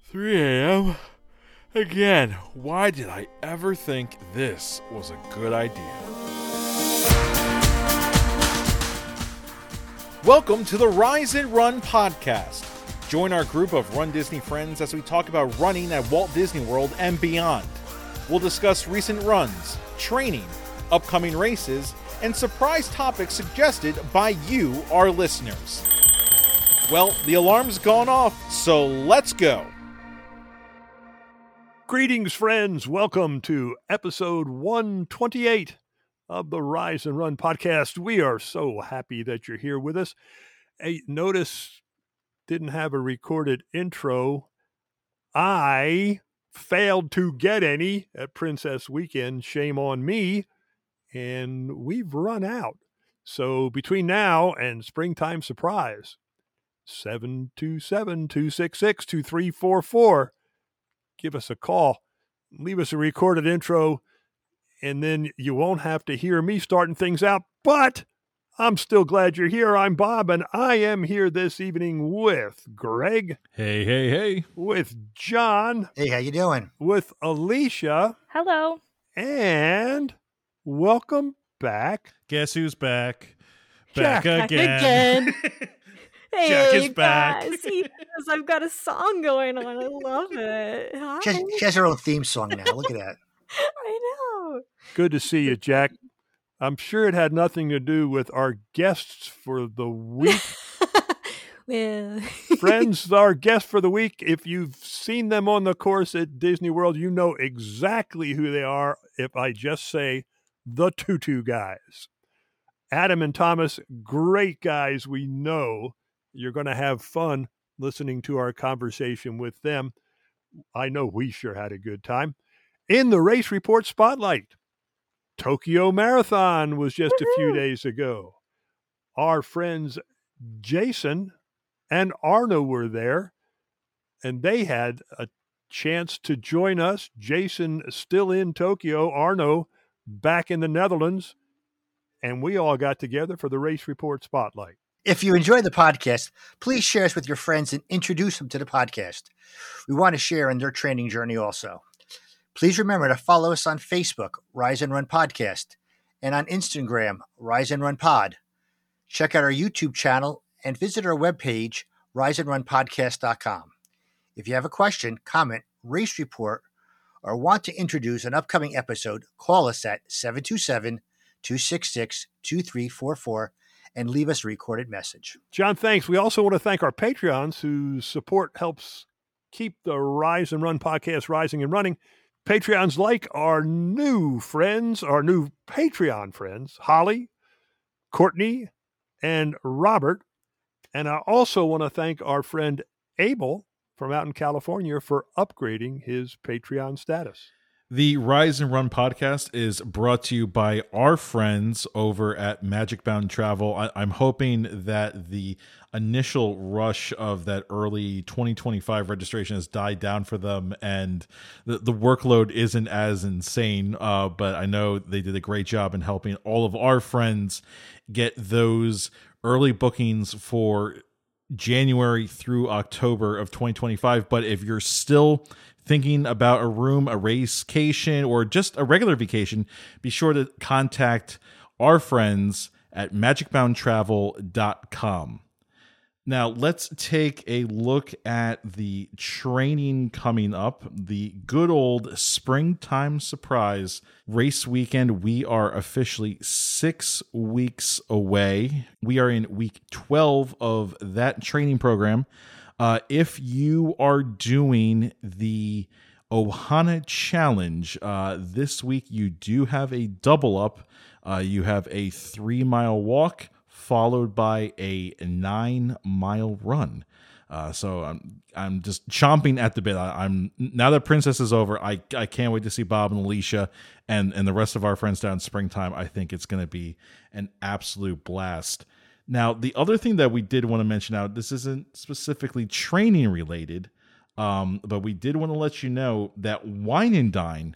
3 a.m. Again, why did I ever think this was a good idea? Welcome to the Rise and Run podcast. Join our group of Run Disney friends as we talk about running at Walt Disney World and beyond. We'll discuss recent runs, training, upcoming races, and surprise topics suggested by you, our listeners. Well, the alarm's gone off, so let's go. Greetings, friends. Welcome to episode 128 of the Rise and Run podcast. We are so happy that you're here with us. Hey, notice didn't have a recorded intro. I failed to get any at Princess Weekend. Shame on me. And we've run out. So between now and Springtime Surprise, 727-266-2344. Give us a call, leave us a recorded intro, and then you won't have to hear me starting things out. But I'm still glad you're here. I'm Bob, and I am here this evening with Greg. Hey. With John. Hey, how you doing? With Alicia. Hello. And welcome back. Guess who's back? Jack. Back again. Hey, Jack is back. guys. Yes, I've got a song going on. I love it. Hi. She has her own theme song now. Look at that. I know. Good to see you, Jack. I'm sure it had nothing to do with our guests for the week. Well, Friends, our guests for the week, if you've seen them on the course at Disney World, you know exactly who they are if I just say the Tutu guys. Adam and Thomas, great guys. We know you're going to have fun listening to our conversation with them. I know we sure had a good time. In the Race Report Spotlight, Tokyo Marathon was just a few days ago. Our friends Jason and Arno were there, and they had a chance to join us. Jason still in Tokyo, Arno back in the Netherlands, and we all got together for the Race Report Spotlight. If you enjoy the podcast, please share us with your friends and introduce them to the podcast. We want to share in their training journey also. Please remember to follow us on Facebook, Rise and Run Podcast, and on Instagram, Rise and Run Pod. Check out our YouTube channel and visit our webpage, riseandrunpodcast.com. If you have a question, comment, race report, or want to introduce an upcoming episode, call us at 727-266-2344 and leave us a recorded message. John, thanks. We also want to thank our Patreons whose support helps keep the Rise and Run podcast rising and running. Patreons like our new friends, our new Patreon friends, Holly, Courtney, and Robert. And I also want to thank our friend Abel from out in California for upgrading his Patreon status. The Rise and Run podcast is brought to you by our friends over at Magic Bound Travel. I'm hoping that the initial rush of that early 2025 registration has died down for them, and the workload isn't as insane, but I know they did a great job in helping all of our friends get those early bookings for January through October of 2025. But if you're still thinking about a room, a racecation, or just a regular vacation, be sure to contact our friends at magicboundtravel.com. Now, let's take a look at the training coming up. The good old Springtime Surprise race weekend. We are officially 6 weeks away. We are in week 12 of that training program. If you are doing the Ohana Challenge, this week you do have a double up. You have a 3-mile walk followed by a 9-mile run. So I'm just chomping at the bit. I'm now that Princess is over, I can't wait to see Bob and Alicia and the rest of our friends down in Springtime. I think it's going to be an absolute blast. Now, the other thing that we did want to mention out, this isn't specifically training related, but we did want to let you know that Wine and Dine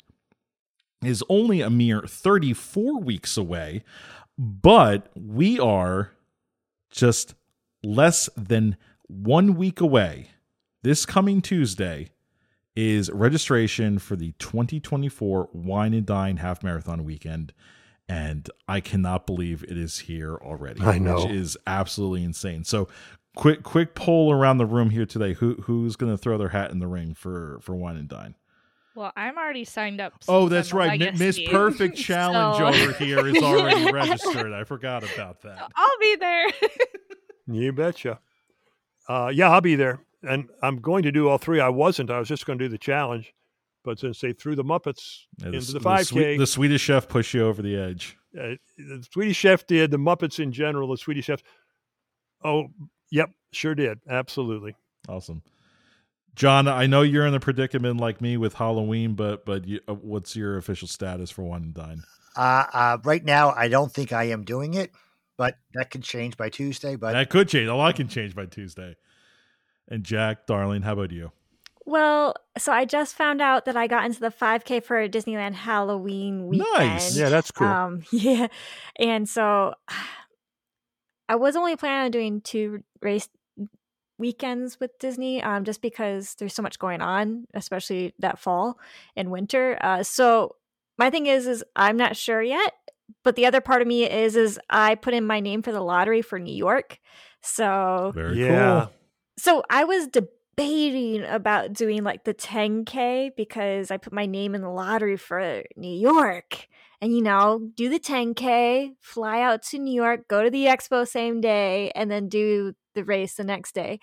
is only a mere 34 weeks away, but we are just less than 1 week away this coming Tuesday is registration for the 2024 Wine and Dine Half Marathon Weekend. And I cannot believe it is here already. I know. Which is absolutely insane. So quick poll around the room here today. Who's going to throw their hat in the ring for Wine and Dine? Well, I'm already signed up. Oh, that's right. Miss Legacy. Perfect Challenge So- over here is already registered. I forgot about that. I'll be there. You betcha. Yeah, I'll be there. And I'm going to do all three. I was just going to do the challenge. But since they threw the Muppets into the 5K. The Swedish Chef pushed you over the edge. The Swedish Chef did. The Muppets in general, the Swedish Chefs. Oh, yep, sure did. Absolutely. Awesome. John, I know you're in a predicament like me with Halloween, but what's your official status for Wine and Dine? Right now, I don't think I am doing it, but that can change by Tuesday. But That could change. A lot can change by Tuesday. And Jack, darling, how about you? Well, so I just found out that I got into the 5K for Disneyland Halloween weekend. Nice. Yeah, that's cool. Yeah. And so I was only planning on doing 2 race weekends with Disney, just because there's so much going on, especially that fall and winter. So my thing is I'm not sure yet. But the other part of me is I put in my name for the lottery for New York. So Very Yeah. cool. So I was debating about doing like the 10K because I put my name in the lottery for New York and, do the 10K, fly out to New York, go to the expo same day, and then do the race the next day.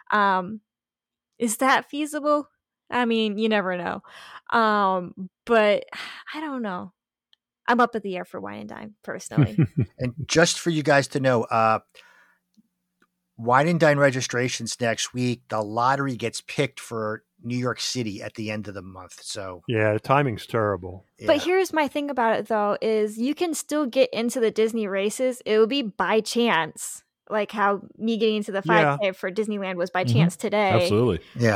Is that feasible? I mean, you never know. But I don't know. I'm up at the air for Wine and Dine personally. and just for you guys to know, Wine and Dine registrations next week. The lottery gets picked for New York City at the end of the month. So Yeah, the timing's terrible. yeah. But here's my thing about it, though, is you can still get into the Disney races. It will be by chance, like how me getting into the 5K for Disneyland was by chance today. Absolutely. yeah.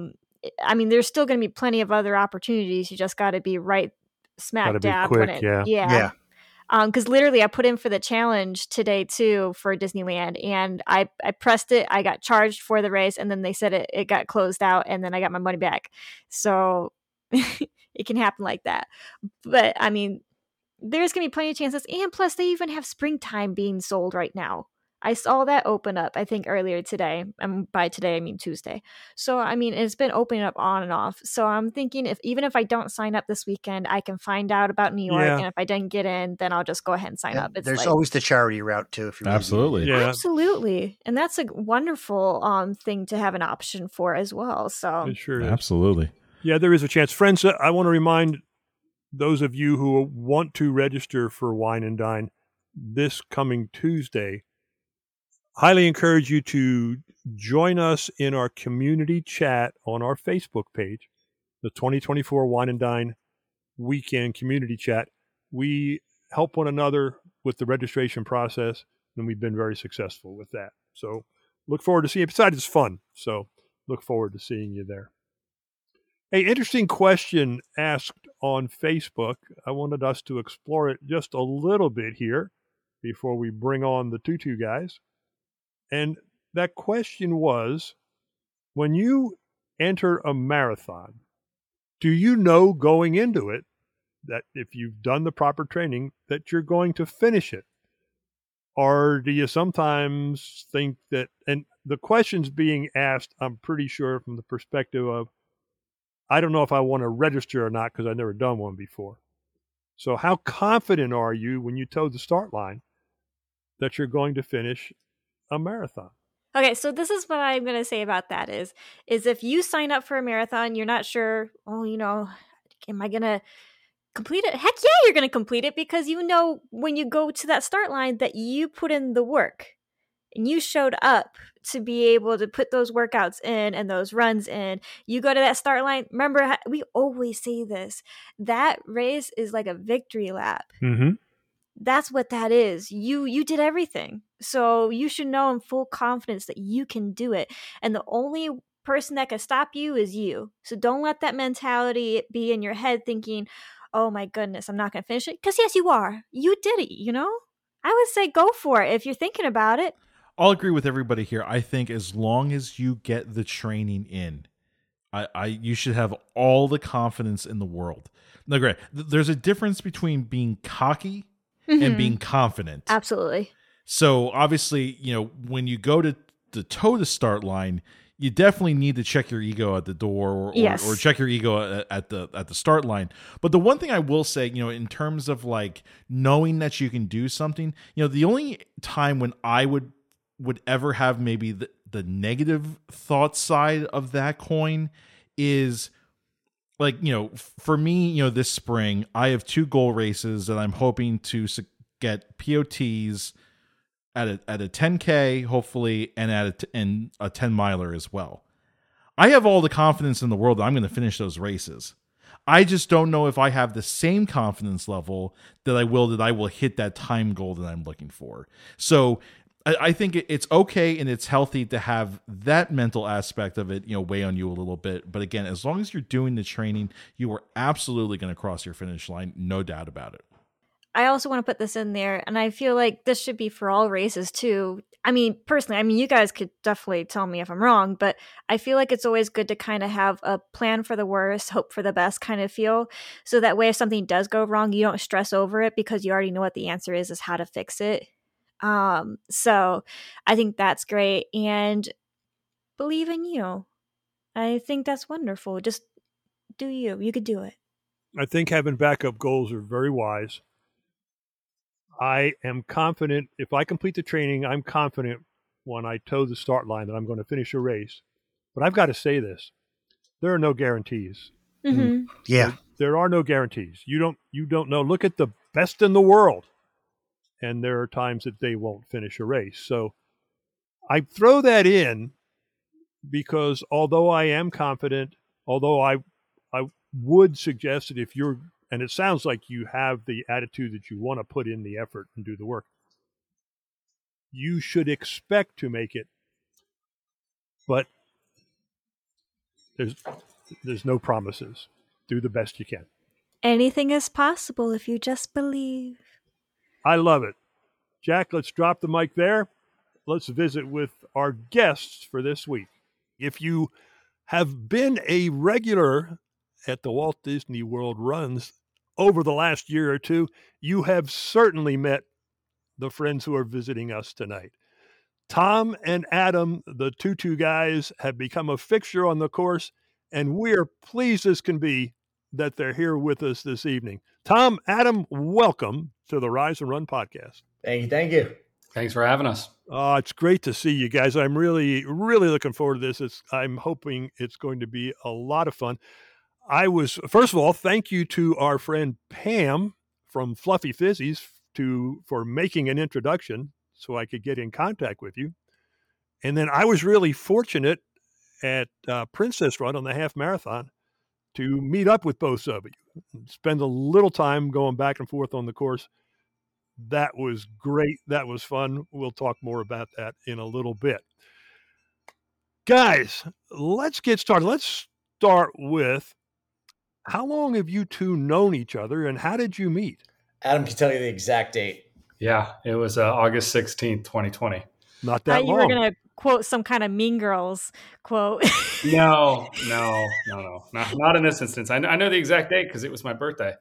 I mean, there's still going to be plenty of other opportunities. You just got to be right smack Gotta be dab quick, when it, yeah. Yeah. Because literally, I put in for the challenge today too for Disneyland, and I pressed it. I got charged for the race, and then they said it got closed out, and then I got my money back. So it can happen like that. But I mean, there's gonna be plenty of chances, and plus, they even have springtime being sold right now. I saw that open up, I think, earlier today. By today, I mean Tuesday. So, I mean, it's been opening up on and off. So I'm thinking even if I don't sign up this weekend, I can find out about New York. Yeah. And if I didn't get in, then I'll just go ahead and sign up. It's There's like, always the charity route too. If you really need it. Absolutely. Yeah. absolutely. And that's a wonderful thing to have an option for as well. So It sure is. Absolutely. Yeah, there is a chance. Friends, I want to remind those of you who want to register for Wine and Dine this coming Tuesday, highly encourage you to join us in our community chat on our Facebook page, the 2024 Wine and Dine Weekend Community Chat. We help one another with the registration process, and we've been very successful with that. So look forward to seeing you. Besides, it's fun. So look forward to seeing you there. Hey, interesting question asked on Facebook. I wanted us to explore it just a little bit here before we bring on the Tutu guys. And that question was, when you enter a marathon, do you know going into it that if you've done the proper training that you're going to finish it? Or do you sometimes think that, and the question's being asked, I'm pretty sure from the perspective of, I don't know if I want to register or not because I've never done one before. So how confident are you when you toe the start line that you're going to finish a marathon? okay, so this is what I'm going to say about that is if you sign up for a marathon, you're not sure, am I going to complete it? Heck yeah, you're going to complete it because when you go to that start line that you put in the work and you showed up to be able to put those workouts in and those runs in. You go to that start line. Remember, we always say this. That race is like a victory lap. Mm-hmm. That's what that is. You did everything. So you should know in full confidence that you can do it. And the only person that can stop you is you. So don't let that mentality be in your head thinking, oh my goodness, I'm not going to finish it. Because yes, you are. You did it, I would say go for it if you're thinking about it. I'll agree with everybody here. I think as long as you get the training in, You should have all the confidence in the world. No, great. There's a difference between being cocky and being confident. Absolutely. So obviously, when you go to toe the start line, you definitely need to check your ego at the door or check your ego at the start line. But the one thing I will say, in terms of like knowing that you can do something, the only time when I would ever have maybe the negative thought side of that coin is like, for me, this spring, I have 2 goal races that I'm hoping to get POTs at a 10K, hopefully, and at a 10 miler as well. I have all the confidence in the world that I'm going to finish those races. I just don't know if I have the same confidence level that I will hit that time goal that I'm looking for. So I think it's okay and it's healthy to have that mental aspect of it, weigh on you a little bit. But again, as long as you're doing the training, you are absolutely going to cross your finish line. No doubt about it. I also want to put this in there, and I feel like this should be for all races too. I mean, personally, you guys could definitely tell me if I'm wrong, but I feel like it's always good to kind of have a plan for the worst, hope for the best kind of feel. So that way, if something does go wrong, you don't stress over it because you already know what the answer is how to fix it. So I think that's great, and believe in you. I think that's wonderful. Just do you. You could do it. I think having backup goals are very wise. I am confident if I complete the training, I'm confident when I toe the start line that I'm going to finish a race. But I've got to say this. There are no guarantees. Mm-hmm. Yeah. There are no guarantees. You don't know. Look at the best in the world. And there are times that they won't finish a race. So I throw that in because although I am confident, although I would suggest that if you're, and it sounds like you have the attitude that you want to put in the effort and do the work, you should expect to make it. But there's no promises. Do the best you can. Anything is possible if you just believe. I love it. Jack, let's drop the mic there. Let's visit with our guests for this week. If you have been a regular at the Walt Disney World runs over the last year or two, you have certainly met the friends who are visiting us tonight. Tom and Adam, the Tutu guys, have become a fixture on the course, and we're pleased as can be that they're here with us this evening. Tom, Adam, welcome to the Rise and Run podcast. Thank you. Thanks for having us. It's great to see you guys. I'm really, really looking forward to this. I'm hoping it's going to be a lot of fun. First of all, thank you to our friend Pam from Fluffy Fizzies for making an introduction so I could get in contact with you. And then I was really fortunate at Princess Run on the half marathon to meet up with both of you and spend a little time going back and forth on the course. That was great. That was fun. We'll talk more about that in a little bit. Guys, let's get started. Let's start with, how long have you two known each other and how did you meet? Adam can tell you the exact date. Yeah, it was August 16th, 2020. Not that long. You were going to quote some kind of Mean Girls quote. No. Not in this instance. I know the exact date because it was my birthday.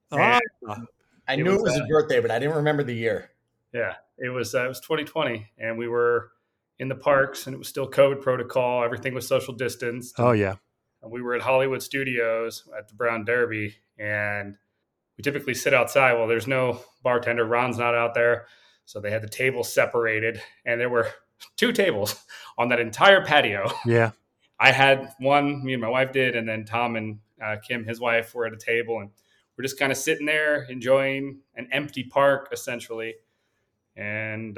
I knew it was his birthday, but I didn't remember the year. Yeah, it was 2020, and we were in the parks, and it was still COVID protocol. Everything was social distance. Oh, yeah. And we were at Hollywood Studios at the Brown Derby, and we typically sit outside. Well, there's no bartender. Ron's not out there. So they had the tables separated, and there were 2 tables on that entire patio. Yeah. I had one, me and my wife did, and then Tom and Kim, his wife, were at a table, and we're just kind of sitting there enjoying an empty park, essentially. And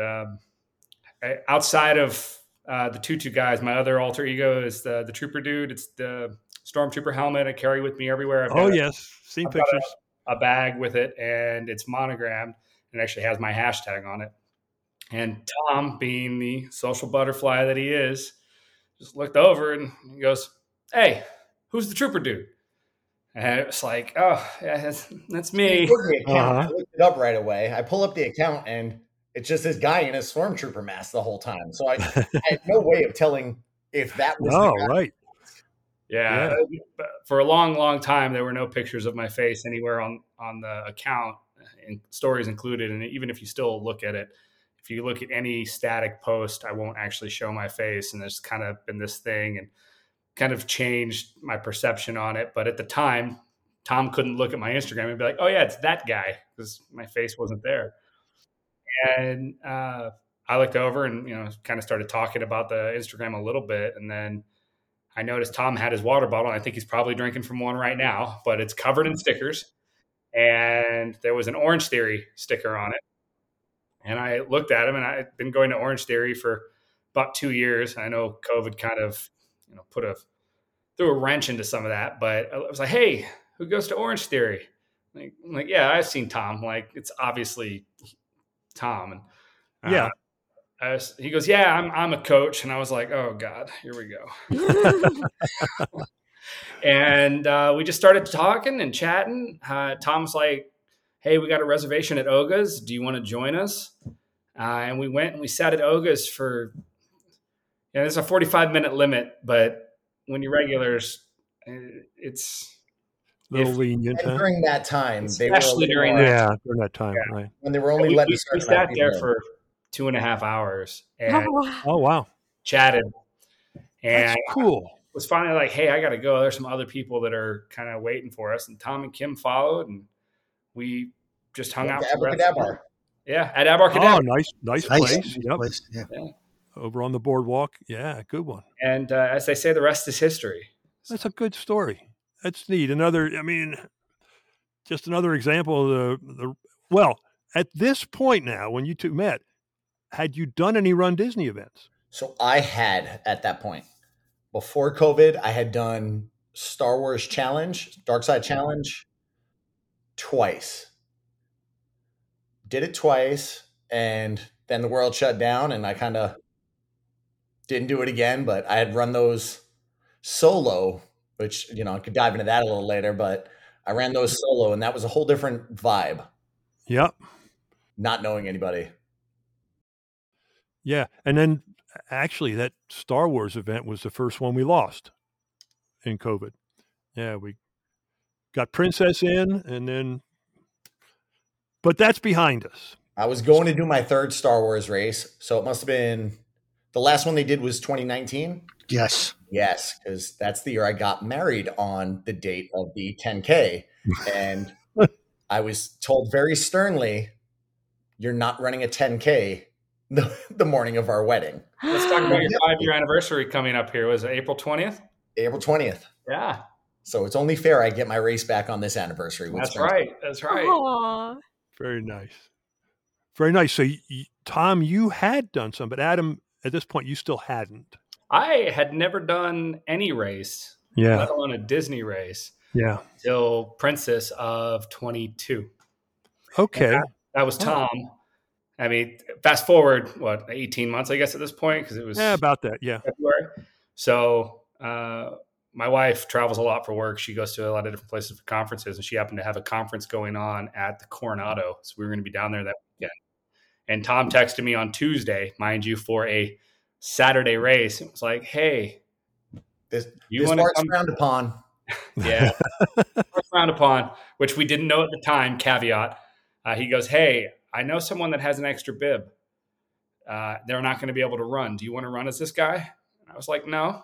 outside of the Tutu guys, my other alter ego is the Trooper dude. It's the Stormtrooper helmet I carry with me everywhere. Yes. Seen pictures. A bag with it, and it's monogrammed, and actually has my hashtag on it. And Tom, being the social butterfly that he is, just looked over and he goes, "Hey, who's the Trooper dude?" And it was like, "Oh, yeah, that's me." I looked it up right away. I pull up the account, and it's just this guy in a Stormtrooper mask the whole time. So I had no way of telling if that was the guy. Right. Yeah. But for a long, long time, there were no pictures of my face anywhere on the account, and stories included. And even if you still look at it, if you look at any static post, I won't actually show my face. And there's kind of been this thing and kind of changed my perception on it. But at the time, Tom couldn't look at my Instagram and be like, oh, yeah, it's that guy, because my face wasn't there. And I looked over and, kind of started talking about the Instagram a little bit. And then I noticed Tom had his water bottle. I think he's probably drinking from one right now, but it's covered in stickers. And there was an Orange Theory sticker on it. And I looked at him, and I'd been going to Orange Theory for about 2 years. I know COVID kind of, threw a wrench into some of that, but I was like, hey, who goes to Orange Theory? I'm like, yeah, I've seen Tom. Like, it's obviously Tom. And he goes, yeah, I'm a coach. And I was like, oh God, here we go. And we just started talking and chatting. Tom's like, hey, we got a reservation at Oga's. Do you want to join us? And we went and we sat at Oga's for, there's a 45-minute limit, but when you're regulars, it's a little lenient. And during that time, especially during that time, right? When they were only letting we sat there for 2.5 hours and chatted. And that's cool. It was finally like, hey, I got to go. There's some other people that are kind of waiting for us. And Tom and Kim followed, and we just hung out. Yeah, at Abracadabra. Oh, nice place. Yep. Place. Yeah. Over on the boardwalk. Yeah, good one. And as they say, the rest is history. That's a good story. That's neat. Just another example of well, at this point now, when you two met, had you done any Run Disney events? So I had at that point. Before COVID, I had done Star Wars Challenge, Dark Side Challenge twice. Did it twice, and then the world shut down, and I kind of didn't do it again, but I had run those solo, which, I could dive into that a little later, but I ran those solo, and that was a whole different vibe. Yep. Not knowing anybody. Yeah. And then actually that Star Wars event was the first one we lost in COVID. Yeah. We got Princess in, but that's behind us. I was going to do my third Star Wars race. So it must've been the last one they did was 2019. Yes. Yes. Cause that's the year I got married on the date of the 10K. And I was told very sternly, you're not running a 10K the morning of our wedding. Let's talk about your 5-year anniversary coming up here. Was it April 20th? April 20th. Yeah. So it's only fair I get my race back on this anniversary. That's right. Aww. Very nice. Very nice. So, Tom, you had done some, but Adam, at this point, you still hadn't. I had never done any race, let alone a Disney race. Yeah. Till Princess of 22. Okay. That was Tom. I mean, fast forward, 18 months, I guess, at this point, because it was about that, February. So my wife travels a lot for work. She goes to a lot of different places for conferences, and she happened to have a conference going on at the Coronado. So we were going to be down there that weekend. And Tom texted me on Tuesday, mind you, for a Saturday race. It was like, hey, this part's frowned upon. Yeah, frowned upon, which we didn't know at the time, caveat. He goes, hey, I know someone that has an extra bib. They're not going to be able to run. Do you want to run as this guy? I was like, no,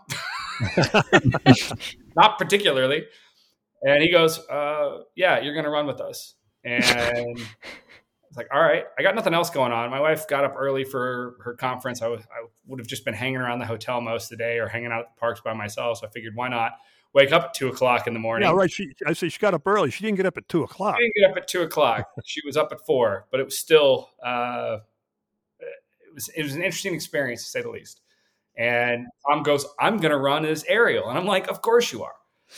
not particularly. And he goes, yeah, you're going to run with us. And I was like, all right, I got nothing else going on. My wife got up early for her conference. I would have just been hanging around the hotel most of the day or hanging out at the parks by myself. So I figured, why not wake up at 2:00 in the morning? Yeah, right. I say she got up early. She didn't get up at 2:00. She didn't get up at 2:00. She was up at 4, but it was still, it was an interesting experience to say the least. And Tom goes, I'm going to run as Ariel. And I'm like, of course you are.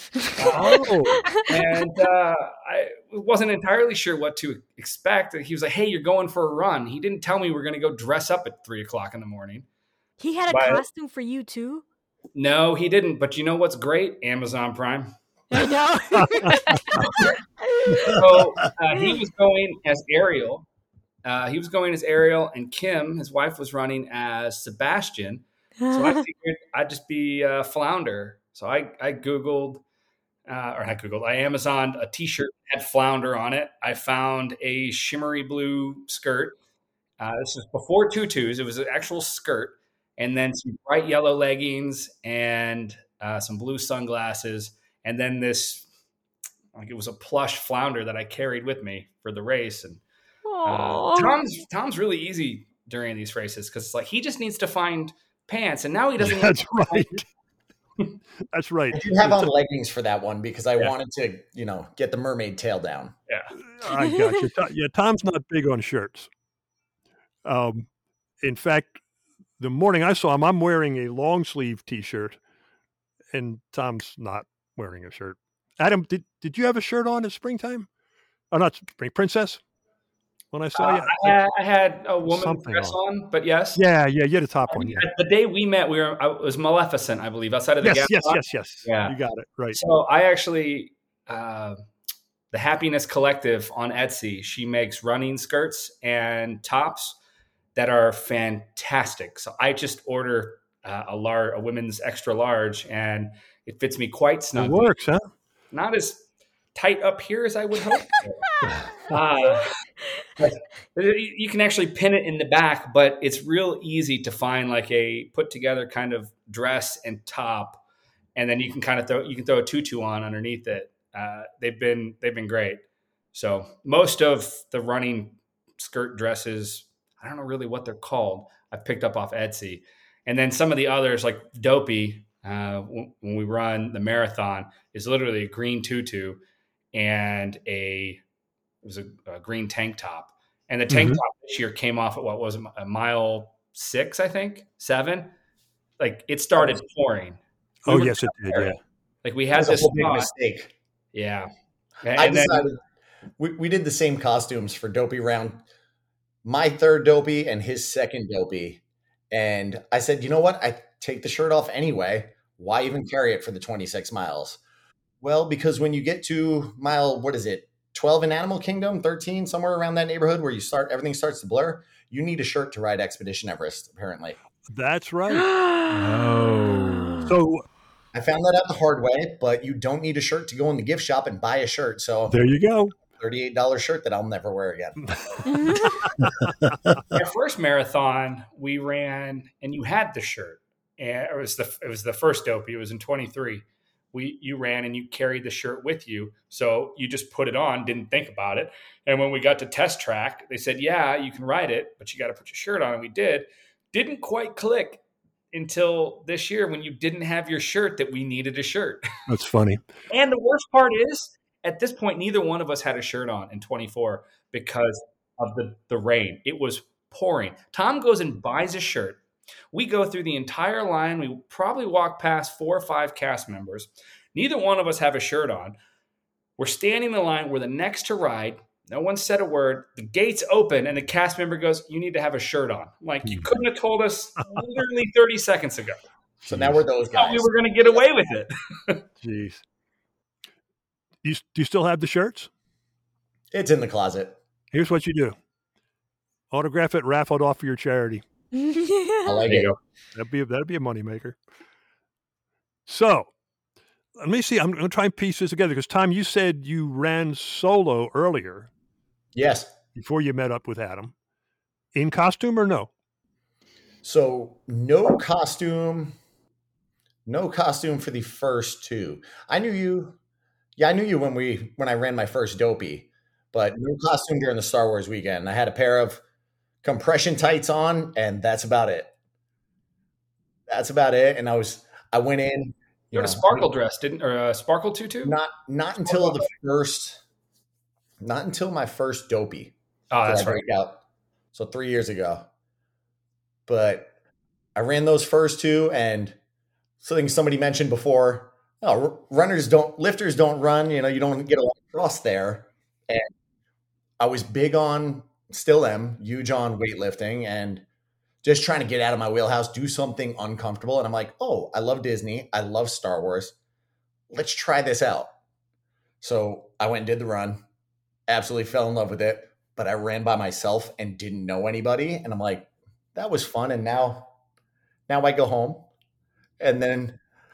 And I wasn't entirely sure what to expect. He was like, hey, you're going for a run. He didn't tell me we're going to go dress up at 3:00 in the morning. He had a costume for you too? No, he didn't. But you know what's great? Amazon Prime. I know. So he was going as Ariel. And Kim, his wife, was running as Sebastian. So I figured I'd just be Flounder. So I Googled, or not Googled, I Amazoned a t-shirt that had flounder on it. I found a shimmery blue skirt. This was before tutus. It was an actual skirt. And then some bright yellow leggings and some blue sunglasses. And then this, like, it was a plush flounder that I carried with me for the race. And Tom's really easy during these races because it's like he just needs to find pants, and now he doesn't. That's right. That's right. I do have on leggings for that one because I wanted to, get the mermaid tail down. Yeah, I got you. Yeah, Tom's not big on shirts. In fact, the morning I saw him, I'm wearing a long sleeve T-shirt, and Tom's not wearing a shirt. Adam, did you have a shirt on in springtime? Oh, not spring, Princess. When I saw you, I had a woman's dress on, but yes. Yeah, you had a top one. Yeah. The day we met, it was Maleficent, I believe, outside of the Yes. Yeah. You got it, right. So I actually, the Happiness Collective on Etsy, she makes running skirts and tops that are fantastic. So I just order a women's extra large, and it fits me quite snug. It works, huh? Not as tight up here as I would hope. But you can actually pin it in the back, but it's real easy to find like a put together kind of dress and top, and then you can throw a tutu on underneath it. They've been great. So most of the running skirt dresses, I don't know really what they're called, I've picked up off Etsy, and then some of the others like Dopey. When we run the marathon, is literally a green tutu and it was a green tank top. And the tank top this year came off at what was a mile 6, I think 7. Like it started pouring. Yes, it did. Yeah. Like we had this big mistake. Yeah. I decided we did the same costumes for Dopey round, my third Dopey and his second Dopey. And I said, you know what? I take the shirt off anyway. Why even carry it for the 26 miles? Well, because when you get to mile, 12 in Animal Kingdom, 13, somewhere around that neighborhood where everything starts to blur, you need a shirt to ride Expedition Everest, apparently. That's right. Oh. So I found that out the hard way, but you don't need a shirt to go in the gift shop and buy a shirt. So there you go. $38 shirt that I'll never wear again. Our first marathon we ran, and you had the shirt, and it was the first Dopey. It was in 23. You ran and you carried the shirt with you, so you just put it on, didn't think about it. And when we got to test track, they said, "Yeah, you can ride it, but you got to put your shirt on." And we did. Didn't quite click until this year when you didn't have your shirt that we needed a shirt. That's funny. And the worst part is, at this point, neither one of us had a shirt on in 24 because of the rain. It was pouring. Tom goes and buys a shirt. We go through the entire line. We probably walk past 4 or 5 cast members. Neither one of us have a shirt on. We're standing in the line. We're the next to ride. No one said a word. The gates open, and the cast member goes, "You need to have a shirt on." I'm like, you couldn't have told us literally 30 seconds ago. So now we're those guys. We were going to get away with it. Jeez. Do you still have the shirts? It's in the closet. Here's what you do. Autograph it, raffle it off for your charity. I like it. That'd be a moneymaker. So let me see. I'm going to try and piece this together because Tom, you said you ran solo earlier. Yes. Before you met up with Adam. In costume or no? So no costume for the first 2. I knew you. Yeah, I knew you when I ran my first Dopey, but no costume during the Star Wars weekend. I had a pair of compression tights on, and that's about it. And I went in. You had a sparkle dress, or a sparkle tutu? Not until my first Dopey. Oh, that's right. So 3 years ago. But I ran those first 2, and something somebody mentioned before. Oh, lifters don't run. You don't get a lot of cross there. And I was big on, still am, huge on weightlifting and just trying to get out of my wheelhouse, do something uncomfortable. And I'm like, oh, I love Disney. I love Star Wars. Let's try this out. So I went and did the run. Absolutely fell in love with it. But I ran by myself and didn't know anybody. And I'm like, that was fun. And now I go home. And then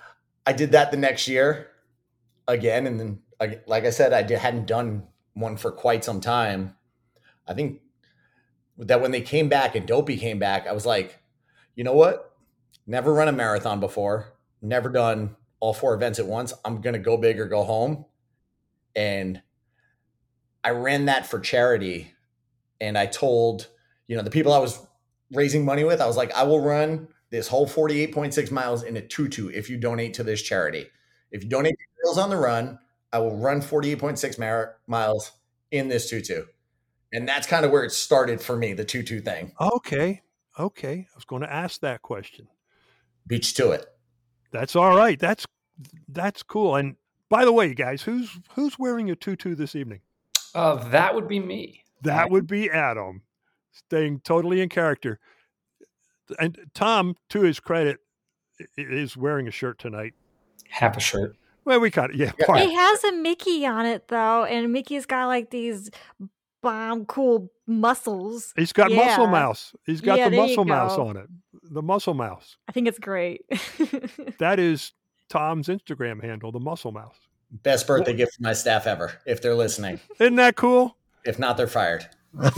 I did that the next year again. And then, like I said, hadn't done one for quite some time. I think that when they came back and Dopey came back, I was like, you know what? Never run a marathon before. Never done all 4 events at once. I'm going to go big or go home. And I ran that for charity. And I told, the people I was raising money with, I was like, I will run this whole 48.6 miles in a tutu if you donate to this charity. If you donate to Girls on the Run, I will run 48.6 miles in this tutu. And that's kind of where it started for me, the tutu thing. Okay. I was going to ask that question. Beat you to it. That's all right. That's cool. And by the way, guys, who's wearing a tutu this evening? That would be me. That would be Adam, staying totally in character. And Tom, to his credit, is wearing a shirt tonight. Half a shirt. Well, we got it. Yeah. It has a Mickey on it though, and Mickey's got like these bomb cool muscles. He's got muscle mouse. He's got the muscle mouse go. on it. The muscle mouse. I think it's great. That is Tom's Instagram handle, the muscle mouse. Best birthday gift for my staff ever, if they're listening. Isn't that cool? If not, they're fired.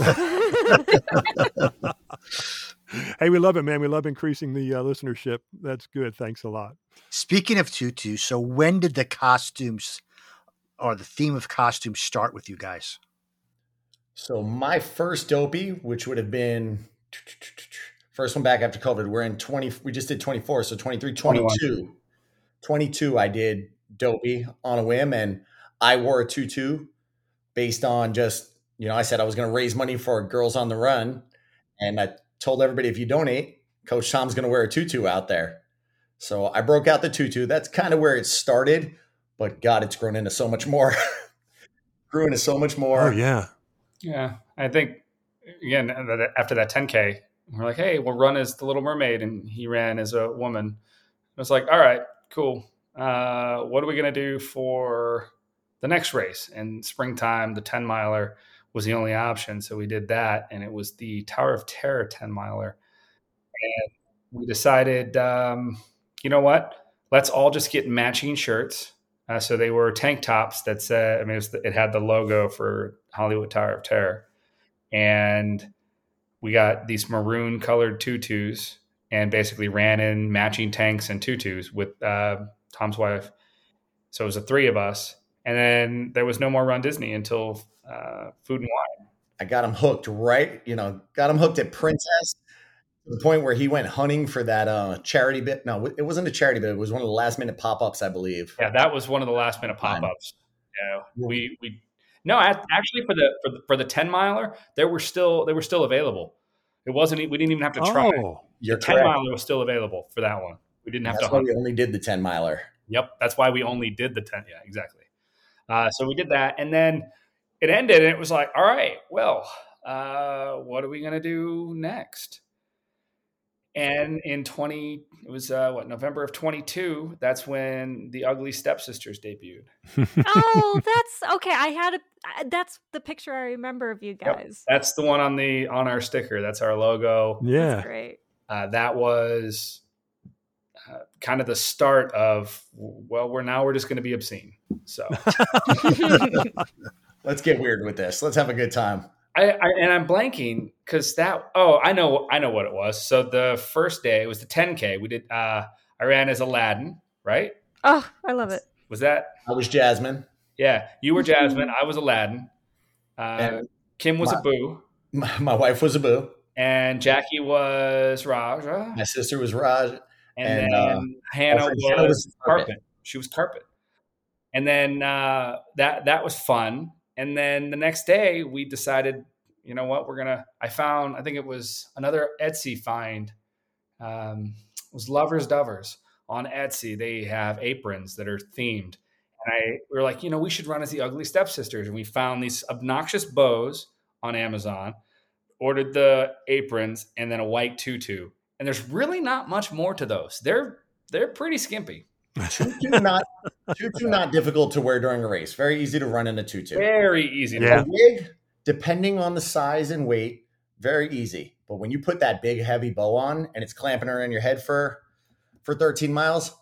Hey, we love it, man. We love increasing the listenership. That's good. Thanks a lot. Speaking of tutus, so when did the costumes or the theme of costumes start with you guys? So my first Dopey, which would have been first one back after COVID, we're in 20, we just did 24, so 23, 22. 22, I did Dopey on a whim, and I wore a tutu based on just, I said I was going to raise money for Girls on the Run, and I told everybody, if you donate, Coach Tom's going to wear a tutu out there. So I broke out the tutu. That's kind of where it started, but God, it's grown into so much more. Oh, yeah. Yeah. I think, again, after that 10K, we're like, hey, we'll run as the Little Mermaid. And he ran as a woman. I was like, all right, cool. What are we going to do for the next race? And springtime, the 10 miler was the only option. So we did that. And it was the Tower of Terror 10 miler. And we decided, you know what? Let's all just get matching shirts. So they were tank tops that said, it had the logo for Hollywood Tower of Terror. And we got these maroon colored tutus and basically ran in matching tanks and tutus with Tom's wife. So it was the 3 of us. And then there was no more Run Disney until Food and Wine. I got him hooked, right? Got him hooked at Princess to the point where he went hunting for that charity bit. No, it wasn't a charity bit. It was one of the last minute pop-ups, I believe. Yeah, that was one of the last minute pop-ups. Actually for the 10 miler, they were still available. It wasn't, we didn't even have to try. You're the 10 miler was still available for that one. We didn't have That's to why hunt. we only did the 10 miler. Yep, that's why we only did the 10. Yeah, exactly. So we did that, and then it ended, and it was like, all right, well, what are we going to do next? And in November of 22, that's when the Ugly Stepsisters debuted. Oh, that's okay. That's the picture I remember of you guys. Yep. That's the one on our sticker. That's our logo. Yeah. That's great. That was kind of the start of, well, we're just going to be obscene. So let's get weird with this. Let's have a good time. I'm blanking because I know what it was. So the first day, it was the 10K. We did, I ran as Aladdin, right? Oh, I love it. Was that? I was Jasmine. Yeah. You were Jasmine. I was Aladdin. Kim was Abu. My wife was Abu. And Jackie was Raja. My sister was Raj. And then Hannah was Carpet. She was Carpet. And then that was fun. And then the next day we decided, you know what, I think it was another Etsy find. It was Lovers Dovers on Etsy. They have aprons that are themed. And we were like, we should run as the Ugly Stepsisters. And we found these obnoxious bows on Amazon, ordered the aprons and then a white tutu. And there's really not much more to those. They're pretty skimpy. Tutu not difficult to wear during a race. Very easy to run in a tutu. Very easy. Yeah. A wig, depending on the size and weight, very easy. But when you put that big heavy bow on and it's clamping around your head for 13 miles,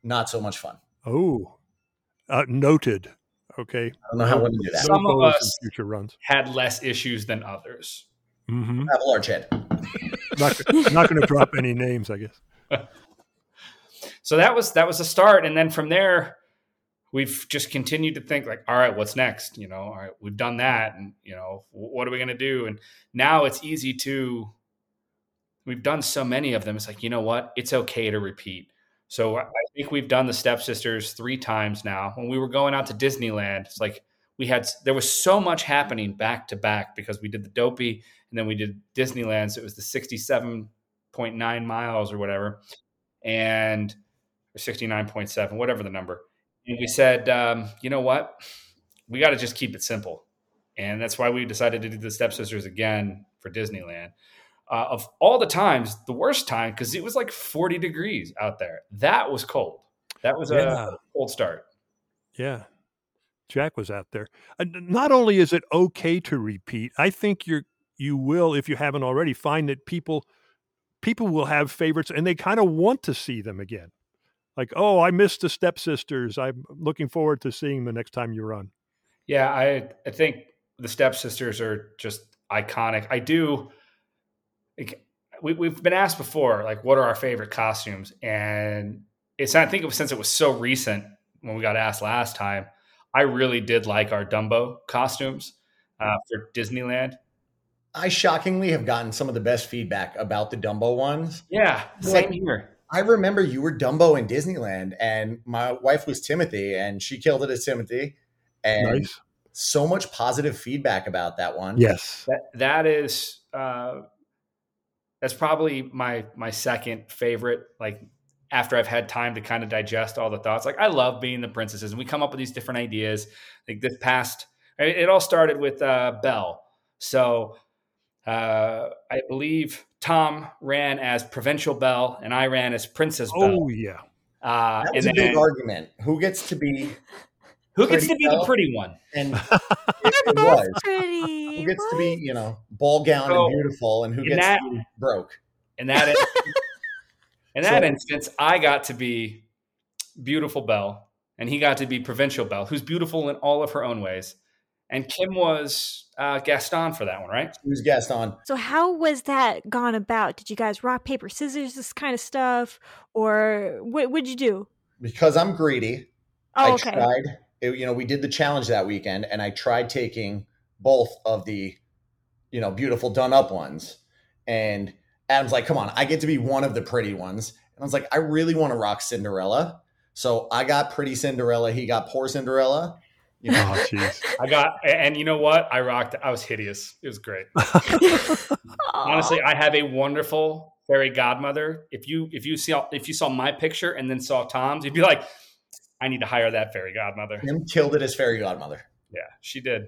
not so much fun. Oh, noted. Okay. I don't know how women do that. Some of goals us in future runs. had less issues than others. Mm-hmm. I have a large head. Not going to drop any names, I guess. So that was a start, and then from there, we've just continued to think like, all right, what's next? All right, we've done that, and what are we going to do? And now it's easy to. We've done so many of them. It's like, you know what? It's okay to repeat. So I think we've done the Stepsisters 3 times now. When we were going out to Disneyland, it's like there was so much happening back to back because we did the Dopey and then we did Disneyland. So it was the 67.9 miles or whatever, or 69.7, whatever the number. And we said, you know what? We got to just keep it simple. And that's why we decided to do the Stepsisters again for Disneyland. Of all the times, the worst time, because it was like 40 degrees out there. That was cold. That was a cold start. Yeah. Jack was out there. Not only is it okay to repeat, I think you will, if you haven't already, find that people will have favorites and they kind of want to see them again. Like, oh, I missed the Stepsisters. I'm looking forward to seeing them the next time you run. Yeah, I think the Stepsisters are just iconic. I do. We've been asked before, like, what are our favorite costumes? And I think it was since it was so recent when we got asked last time, I really did like our Dumbo costumes for Disneyland. I shockingly have gotten some of the best feedback about the Dumbo ones. Yeah, same here. I remember you were Dumbo in Disneyland, and my wife was Timothy, and she killed it as Timothy. And Nice. So much positive feedback about that one. Yes. That is that's probably my second favorite. Like, after I've had time to kind of digest all the thoughts, like, I love being the princesses, and we come up with these different ideas. Like it all started with Belle. So I believe Tom ran as Provincial Belle, and I ran as Princess Belle. Oh yeah. That was a big argument. Who gets to be the pretty one? And it was. Pretty. Who gets to be, ball gown and beautiful, and who gets to be broke? In that instance, I got to be Beautiful Belle, and he got to be Provincial Belle, who's beautiful in all of her own ways. And Kim was Gaston for that one, right? Who's Gaston? So how was that gone about? Did you guys rock, paper, scissors, this kind of stuff? Or what'd you do? Because I'm greedy, Oh, okay. I tried. We did the challenge that weekend, and I tried taking both of the, beautiful done up ones. And Adam's like, come on, I get to be one of the pretty ones. And I was like, I really want to rock Cinderella. So I got pretty Cinderella. He got poor Cinderella. Oh, jeez. And you know what? I rocked. I was hideous. It was great. Honestly, I have a wonderful fairy godmother. If you saw my picture and then saw Tom's, you'd be like, I need to hire that fairy godmother. Kim killed it as fairy godmother. Yeah, she did.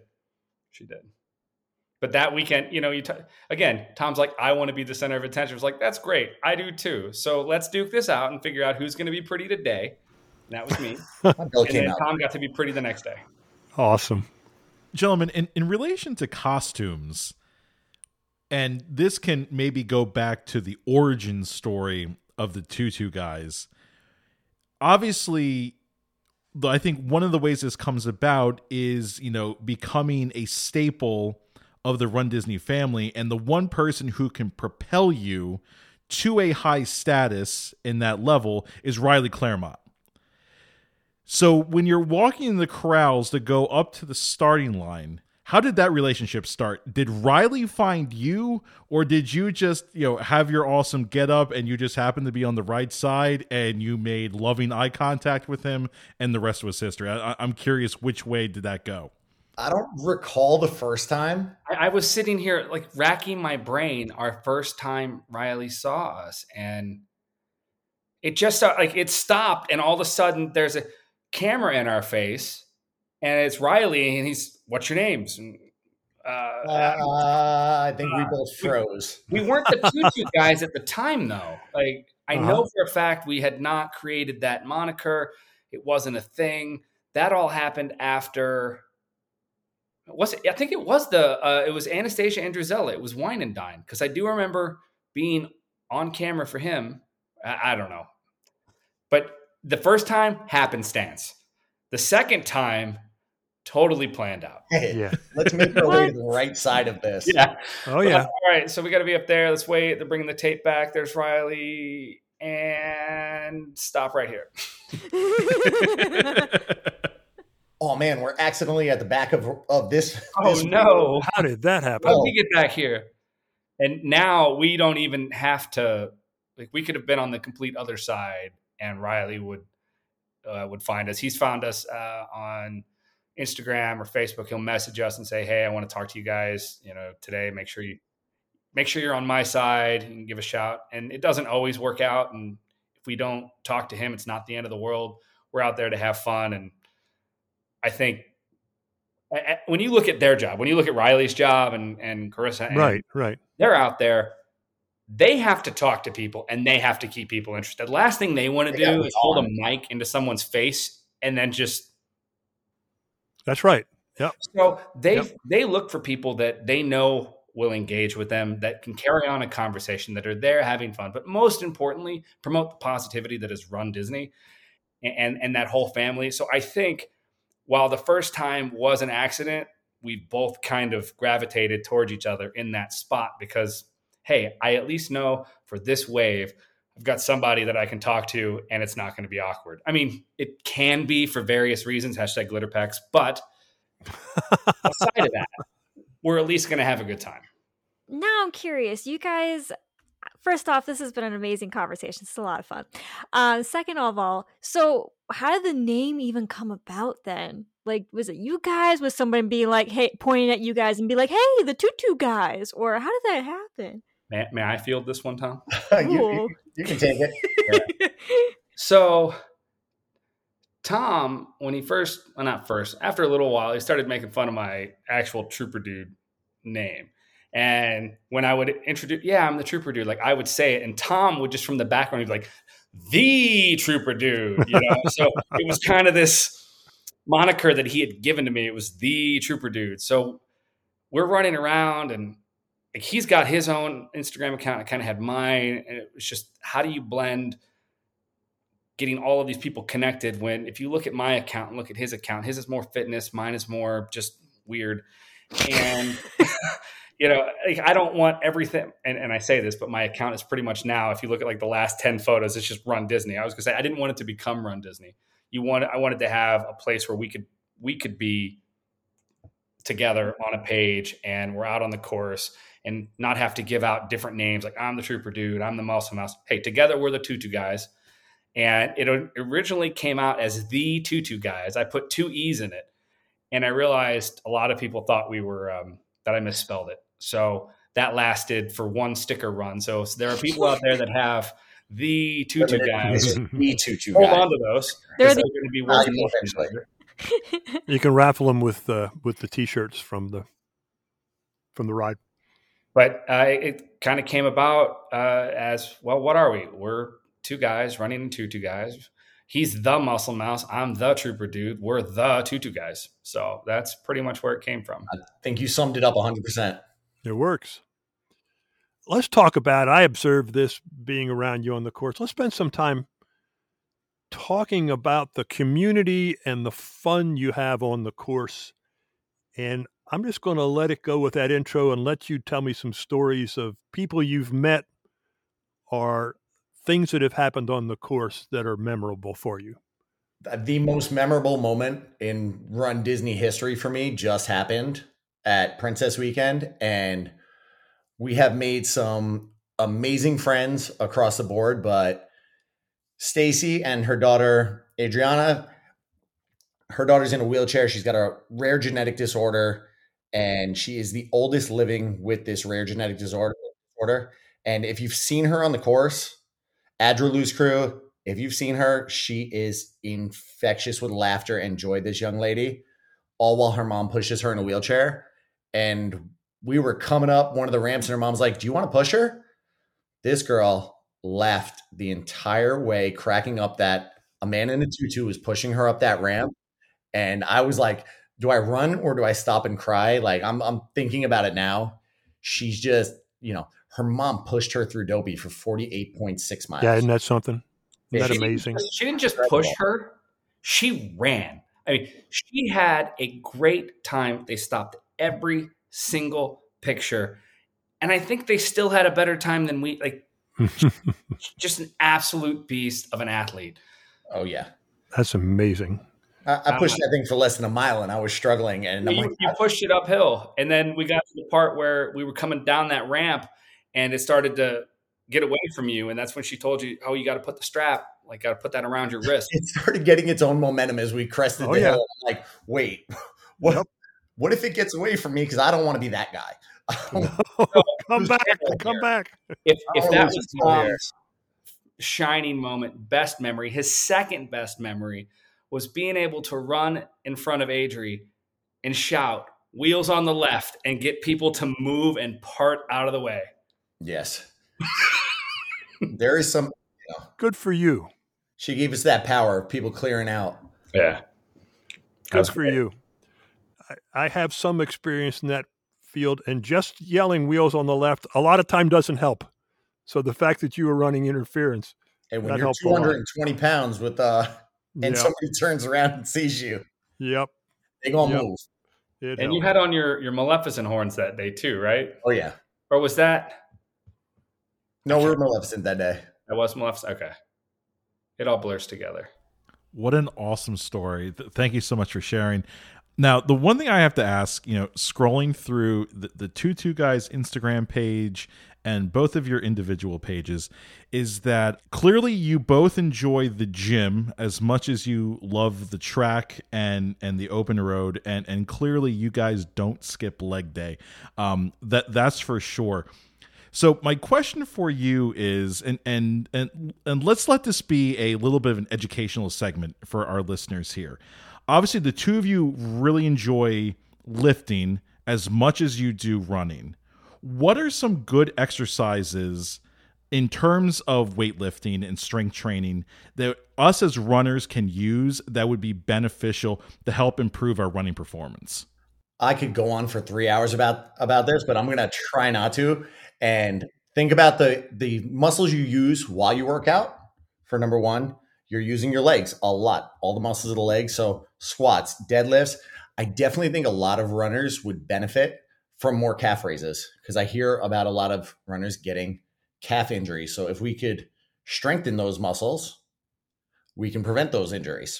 But that weekend, again, Tom's like, I want to be the center of attention. I was like, that's great. I do too. So let's duke this out and figure out who's going to be pretty today. And that was me. And then Tom got to be pretty the next day. Awesome. Gentlemen, in relation to costumes, and this can maybe go back to the origin story of the Tutu guys. Obviously, I think one of the ways this comes about is, becoming a staple of the Run Disney family, and the one person who can propel you to a high status in that level is Riley Claremont. So when you're walking in the corrals to go up to the starting line, how did that relationship start? Did Riley find you, or did you just, have your awesome get up and you just happened to be on the right side and you made loving eye contact with him and the rest was history? I'm curious, which way did that go? I don't recall the first time. I was sitting here like racking my brain our first time Riley saw us, and it just like it stopped, and all of a sudden there's a camera in our face, and it's Riley, and he's, what's your names? And, I think we both froze. We weren't the Tutu guys at the time, though. Like, I know for a fact we had not created that moniker. It wasn't a thing. That all happened after. I think it was it was Anastasia Andruzella. It was Wine and Dine, because I do remember being on camera for him. I don't know, but The first time, happenstance. The second time, totally planned out. Hey, Yeah. let's make our way to the right side of this. Yeah. Oh, yeah. All right. So we got to be up there. Let's wait. They're bringing the tape back. There's Riley. And stop right here. Oh, man, we're accidentally at the back of this. Oh, no. How did that happen? How did we get back here? And now we don't even have to, like, we could have been on the complete other side, and Riley would find us. He's found us on Instagram or Facebook. He'll message us and say, "Hey, I want to talk to you guys, today. Make sure you're on my side and give a shout." And it doesn't always work out. And if we don't talk to him, it's not the end of the world. We're out there to have fun. And I think when you look at their job, when you look at Riley's job and Carissa, and Right. they're out there, they have to talk to people and they have to keep people interested. The last thing they want to do is hold a mic into someone's face and then just. That's right. Yep. So they look for people that they know will engage with them, that can carry on a conversation, that are there having fun, but most importantly, promote the positivity that is Run Disney and that whole family. So I think while the first time was an accident, we both kind of gravitated towards each other in that spot because, hey, I at least know for this wave, I've got somebody that I can talk to and it's not going to be awkward. I mean, it can be for various reasons, #GlitterPacks, but aside of that, we're at least going to have a good time. Now I'm curious, you guys, first off, this has been an amazing conversation. It's a lot of fun. Second of all, so how did the name even come about then? Like, was it you guys? Was someone being like, hey, pointing at you guys and be like, hey, the Tutu guys? Or how did that happen? May I field this one, Tom? you can take it. Yeah. So Tom, when he after a little while, he started making fun of my actual Trooper Dude name. And when I would introduce, I'm the Trooper Dude, like I would say it, and Tom would just from the background, he'd be like, the Trooper Dude, So it was kind of this moniker that he had given to me. It was the Trooper Dude. So we're running around and like, he's got his own Instagram account. I kind of had mine. And it was just, how do you blend getting all of these people connected when, if you look at my account and look at his account, his is more fitness, mine is more just weird. And, like, I don't want everything. And I say this, but my account is pretty much now, if you look at like the last 10 photos, it's just Run Disney. I was gonna say, I didn't want it to become Run Disney. I wanted to have a place where we could be together on a page and we're out on the course and not have to give out different names. Like, I'm the Trooper Dude, I'm the Muscle Mouse. Hey, together we're the Tutu guys. And it originally came out as the Tutu guys. I put 2 E's in it. And I realized a lot of people thought we were, that I misspelled it. So that lasted for one sticker run. So there are people out there that have the Tutu guys. The Tutu Hold guy. on to those. They're They're going to be worth more eventually. You can raffle them with the T-shirts from the ride. But it kind of came about as, well, what are we? We're 2 guys running into 2 guys. He's the Muscle Mouse. I'm the Trooper Dude. We're the Tutu guys. So that's pretty much where it came from. I think you summed it up 100%. It works. Let's talk about, I observed this being around you on the course. Let's spend some time talking about the community and the fun you have on the course. And I'm just going to let it go with that intro and let you tell me some stories of people you've met or things that have happened on the course that are memorable for you. The most memorable moment in Run Disney history for me just happened at Princess Weekend. And we have made some amazing friends across the board, but Stacy and her daughter, Adriana, her daughter's in a wheelchair. She's got a rare genetic disorder, and she is the oldest living with this rare genetic disorder. And if you've seen her on the course, Adrelu's crew, if you've seen her, she is infectious with laughter and joy, this young lady, all while her mom pushes her in a wheelchair. And we were coming up one of the ramps and her mom's like, do you want to push her? This girl laughed the entire way, cracking up that a man in a tutu was pushing her up that ramp. And I was like, do I run or do I stop and cry? Like, I'm thinking about it now. She's just, her mom pushed her through Dopey for 48.6 miles. Yeah, isn't that something? Isn't that amazing? She didn't just push her; she ran. I mean, she had a great time. They stopped every single picture, and I think they still had a better time than we. Like, just an absolute beast of an athlete. Oh yeah, that's amazing. I pushed that thing for less than a mile, and I was struggling. And you pushed it uphill, and then we got to the part where we were coming down that ramp, and it started to get away from you, and that's when she told you, "Oh, you got to put the strap, like, got to put that around your wrist." It started getting its own momentum as we crested the hill. I'm like, wait, what if it gets away from me? Because I don't want to be that guy. Come back. If that was Tom's shining moment, best memory, his second best memory was being able to run in front of Adri and shout, "Wheels on the left," and get people to move and part out of the way. Yes. There is some. Good for you. She gave us that power of people clearing out. Yeah. Good for you. I have some experience in that field, and just yelling "wheels on the left" a lot of time doesn't help. So the fact that you were running interference, and when you're 220 pounds with and somebody turns around and sees you, they gonna move. And you had on your Maleficent horns that day too, right? Oh yeah. Or was that? No, we were Maleficent that day. That was Maleficent. Okay. It all blurs together. What an awesome story. Thank you so much for sharing. Now, the one thing I have to ask, scrolling through the Tutu Guys Instagram page and both of your individual pages, is that clearly you both enjoy the gym as much as you love the track and the open road, and clearly you guys don't skip leg day. That's for sure. So my question for you is, and let's let this be a little bit of an educational segment for our listeners here. Obviously, the two of you really enjoy lifting as much as you do running. What are some good exercises in terms of weightlifting and strength training that us as runners can use that would be beneficial to help improve our running performance? I could go on for 3 hours about this, but I'm going to try not to. And think about the muscles you use while you work out. For number one, you're using your legs a lot, all the muscles of the legs. So squats, deadlifts. I definitely think a lot of runners would benefit from more calf raises, because I hear about a lot of runners getting calf injuries. So if we could strengthen those muscles, we can prevent those injuries.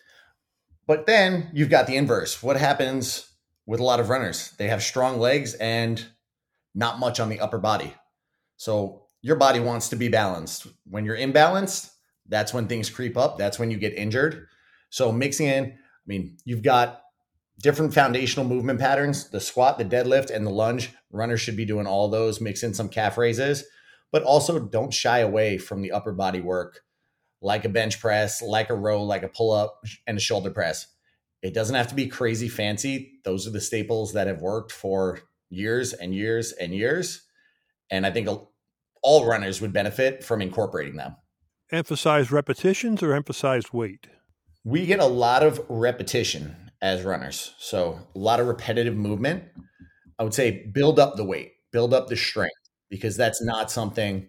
But then you've got the inverse. What happens with a lot of runners? They have strong legs and not much on the upper body. So your body wants to be balanced. When you're imbalanced, that's when things creep up. That's when you get injured. So mixing in, you've got different foundational movement patterns: the squat, the deadlift, and the lunge. Runners should be doing all those. Mix in some calf raises, but also don't shy away from the upper body work, like a bench press, like a row, like a pull-up, and a shoulder press. It doesn't have to be crazy fancy. Those are the staples that have worked for years and years and years. And I think all runners would benefit from incorporating them. Emphasize repetitions or emphasize weight? We get a lot of repetition as runners. So a lot of repetitive movement. I would say build up the weight, build up the strength, because that's not something,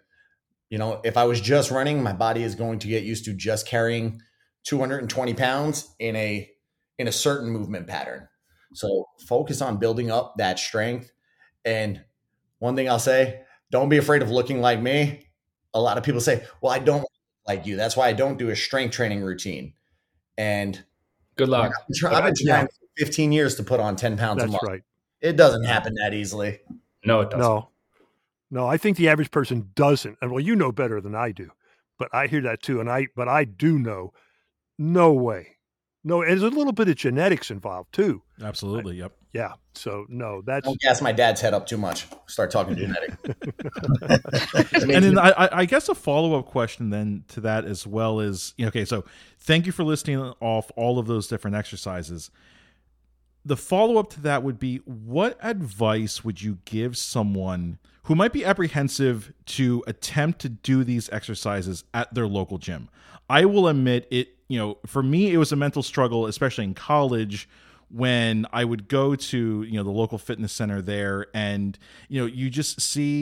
if I was just running, my body is going to get used to just carrying 220 pounds in a certain movement pattern. So focus on building up that strength. And one thing I'll say, don't be afraid of looking like me. A lot of people say, well, I don't look like you. That's why I don't do a strength training routine. And good luck. I've been trying for 15 years to put on 10 pounds a month. That's right. It doesn't happen that easily. No, it doesn't. No, I think the average person doesn't. And well, you know better than I do, but I hear that too. But I do know, no way. No, and there's a little bit of genetics involved too. Absolutely. Yep. Yeah. So no, that's. Don't gas my dad's head up too much. Start talking genetic. And then I guess a follow-up question then to that as well is, okay, so thank you for listing off all of those different exercises. The follow-up to that would be, what advice would you give someone who might be apprehensive to attempt to do these exercises at their local gym? I will admit it, for me, it was a mental struggle, especially in college, when I would go to, the local fitness center there, and, you just see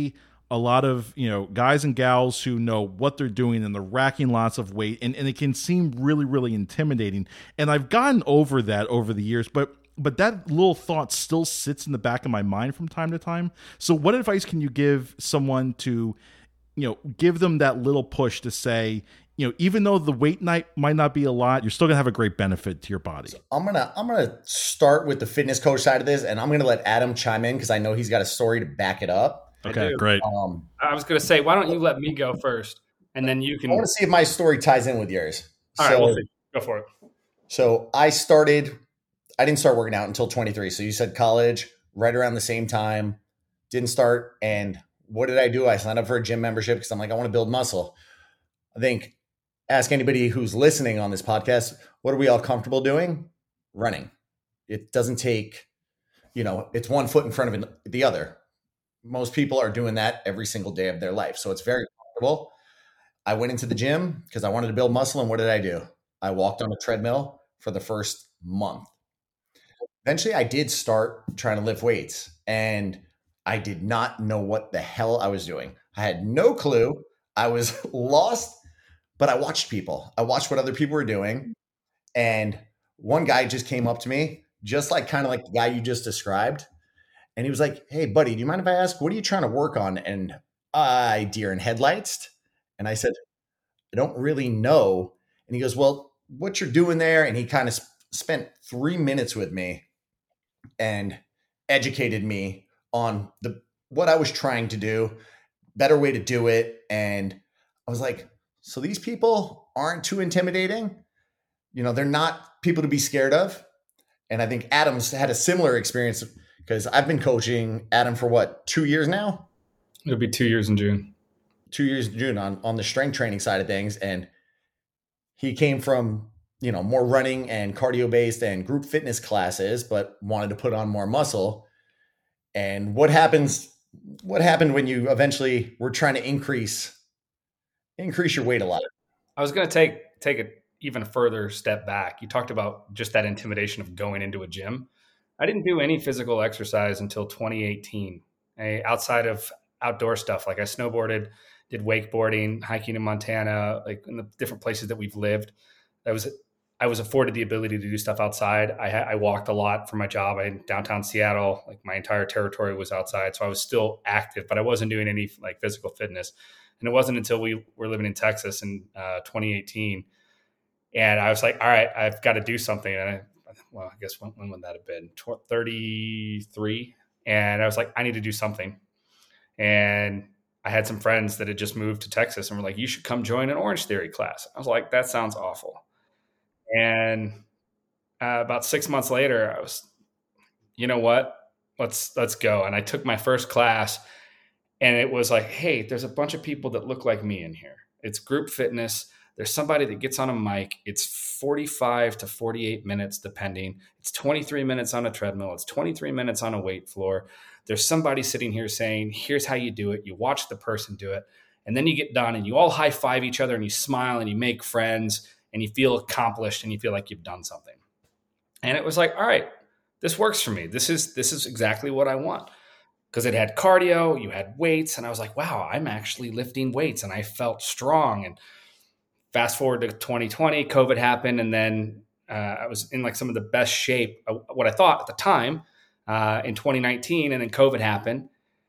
a lot of, guys and gals who know what they're doing and they're racking lots of weight, and it can seem really, really intimidating. And I've gotten over that over the years, but that little thought still sits in the back of my mind from time to time. So what advice can you give someone to, give them that little push to say, even though the weight night might not be a lot, you're still gonna have a great benefit to your body? So I'm gonna start with the fitness coach side of this, and I'm gonna let Adam chime in because I know he's got a story to back it up. Okay, great. I was going to say, why don't you let me go first, and then you can. I want to see if my story ties in with yours. All right, we'll see. Go for it. So I didn't start working out until 23. So you said college, right around the same time. Didn't start, and what did I do? I signed up for a gym membership because I'm like, I want to build muscle. I think, ask anybody who's listening on this podcast, what are we all comfortable doing? Running. It doesn't take, it's one foot in front of the other. Most people are doing that every single day of their life. So it's very comfortable. I went into the gym because I wanted to build muscle. And what did I do? I walked on a treadmill for the first month. Eventually, I did start trying to lift weights, and I did not know what the hell I was doing. I had no clue. I was lost, but I watched people. I watched what other people were doing. And one guy just came up to me, just like kind of like the guy you just described. And he was like, hey, buddy, do you mind if I ask, what are you trying to work on? And I deer in headlights. And I said, I don't really know. And he goes, well, what you're doing there? And he kind of spent 3 minutes with me and educated me on what I was trying to do, better way to do it. And I was like, so these people aren't too intimidating. They're not people to be scared of. And I think Adam's had a similar experience because I've been coaching Adam for 2 years now? It'll be 2 years in June. 2 years in June on the strength training side of things. And he came from, more running and cardio based and group fitness classes, but wanted to put on more muscle. And what happened when you eventually were trying to increase your weight a lot? I was going to take it even further step back. You talked about just that intimidation of going into a gym. I didn't do any physical exercise until 2018, outside of outdoor stuff. Like I snowboarded, did wakeboarding, hiking in Montana, like in the different places that we've lived. I was afforded the ability to do stuff outside. I walked a lot for my job. In downtown Seattle, like my entire territory was outside. So I was still active, but I wasn't doing any like physical fitness. And it wasn't until we were living in Texas in 2018. And I was like, all right, I've got to do something. And I guess when would that have been? 33. And I was like, I need to do something. And I had some friends that had just moved to Texas and were like, you should come join an Orange Theory class. I was like, that sounds awful. And about 6 months later, I was, you know what? Let's go. And I took my first class, and it was like, hey, there's a bunch of people that look like me in here. It's group fitness. There's somebody that gets on a mic. It's 45 to 48 minutes, depending. It's 23 minutes on a treadmill. It's 23 minutes on a weight floor. There's somebody sitting here saying, here's how you do it. You watch the person do it. And then you get done and you all high five each other and you smile and you make friends and you feel accomplished and you feel like you've done something. And it was like, all right, this works for me. This is exactly what I want. Because it had cardio, you had weights. And I was like, wow, I'm actually lifting weights. And I felt strong. And fast forward to 2020, COVID happened. And then I was in like some of the best shape, what I thought at the time, in 2019. And then COVID happened.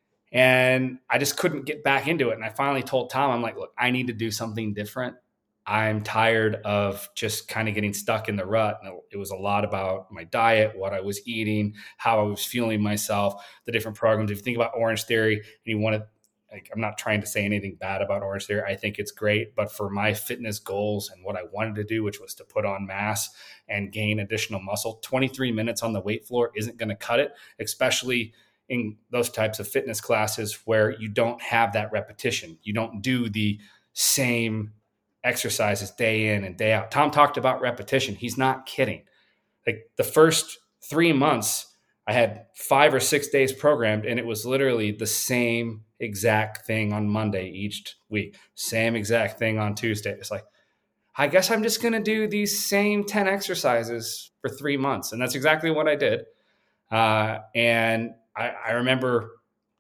And I just couldn't get back into it. And I finally told Tom, I'm like, look, I need to do something different. I'm tired of just kind of getting stuck in the rut. And it was a lot about my diet, what I was eating, how I was fueling myself, the different programs. If you think about Orange Theory and you want to, like, I'm not trying to say anything bad about Orange Theory. I think it's great. But for my fitness goals and what I wanted to do, which was to put on mass and gain additional muscle, 23 minutes on the weight floor isn't going to cut it, especially in those types of fitness classes where you don't have that repetition. You don't do the same exercises day in and day out. Tom talked about repetition. He's not kidding. Like the first 3 months, I had 5 or 6 days programmed, and it was literally the same exact thing on Monday each week, same exact thing on Tuesday. It's like, I guess I'm just going to do these same 10 exercises for 3 months. And that's exactly what I did. And I remember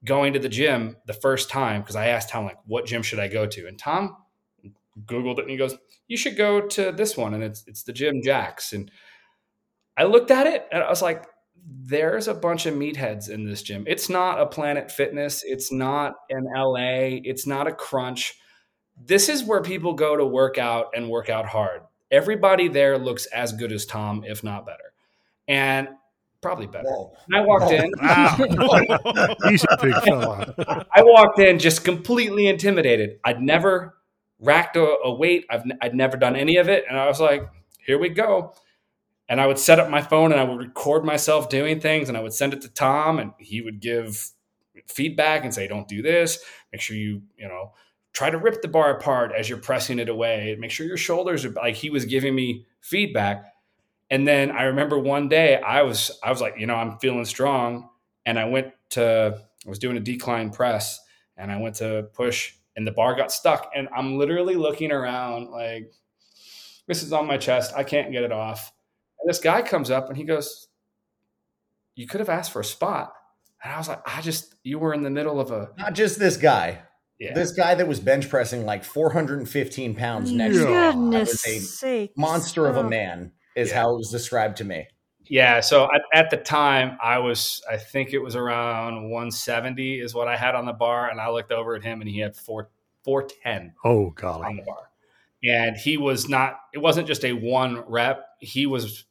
going to the gym the first time, because I asked Tom, like, what gym should I go to? And Tom Googled it and he goes, you should go to this one. And it's the Gym Jacks. And I looked at it and I was like, there's a bunch of meatheads in this gym. It's not a Planet Fitness. It's not an LA. It's not a Crunch. This is where people go to work out and work out hard. Everybody there looks as good as Tom, if not better. And probably better. Whoa. And I walked in. Wow. He's a big fella. I walked in just completely intimidated. I'd never racked a weight. I'd never done any of it. And I was like, here we go. And I would set up my phone and I would record myself doing things and I would send it to Tom and he would give feedback and say, don't do this. Make sure you try to rip the bar apart as you're pressing it away. Make sure your shoulders are like, he was giving me feedback. And then I remember one day I was like, I'm feeling strong. And I was doing a decline press and I went to push and the bar got stuck. And I'm literally looking around like, this is on my chest. I can't get it off. And this guy comes up and he goes, you could have asked for a spot. And I was like, you were in the middle of not just this guy. Yeah. This guy that was bench pressing like 415 pounds next to Goodness me. sakes. Monster of a man is how it was described to me. Yeah. So at the time I think it was around 170 is what I had on the bar. And I looked over at him and he had 410 Oh, golly. on the bar. And it wasn't just a one rep. He was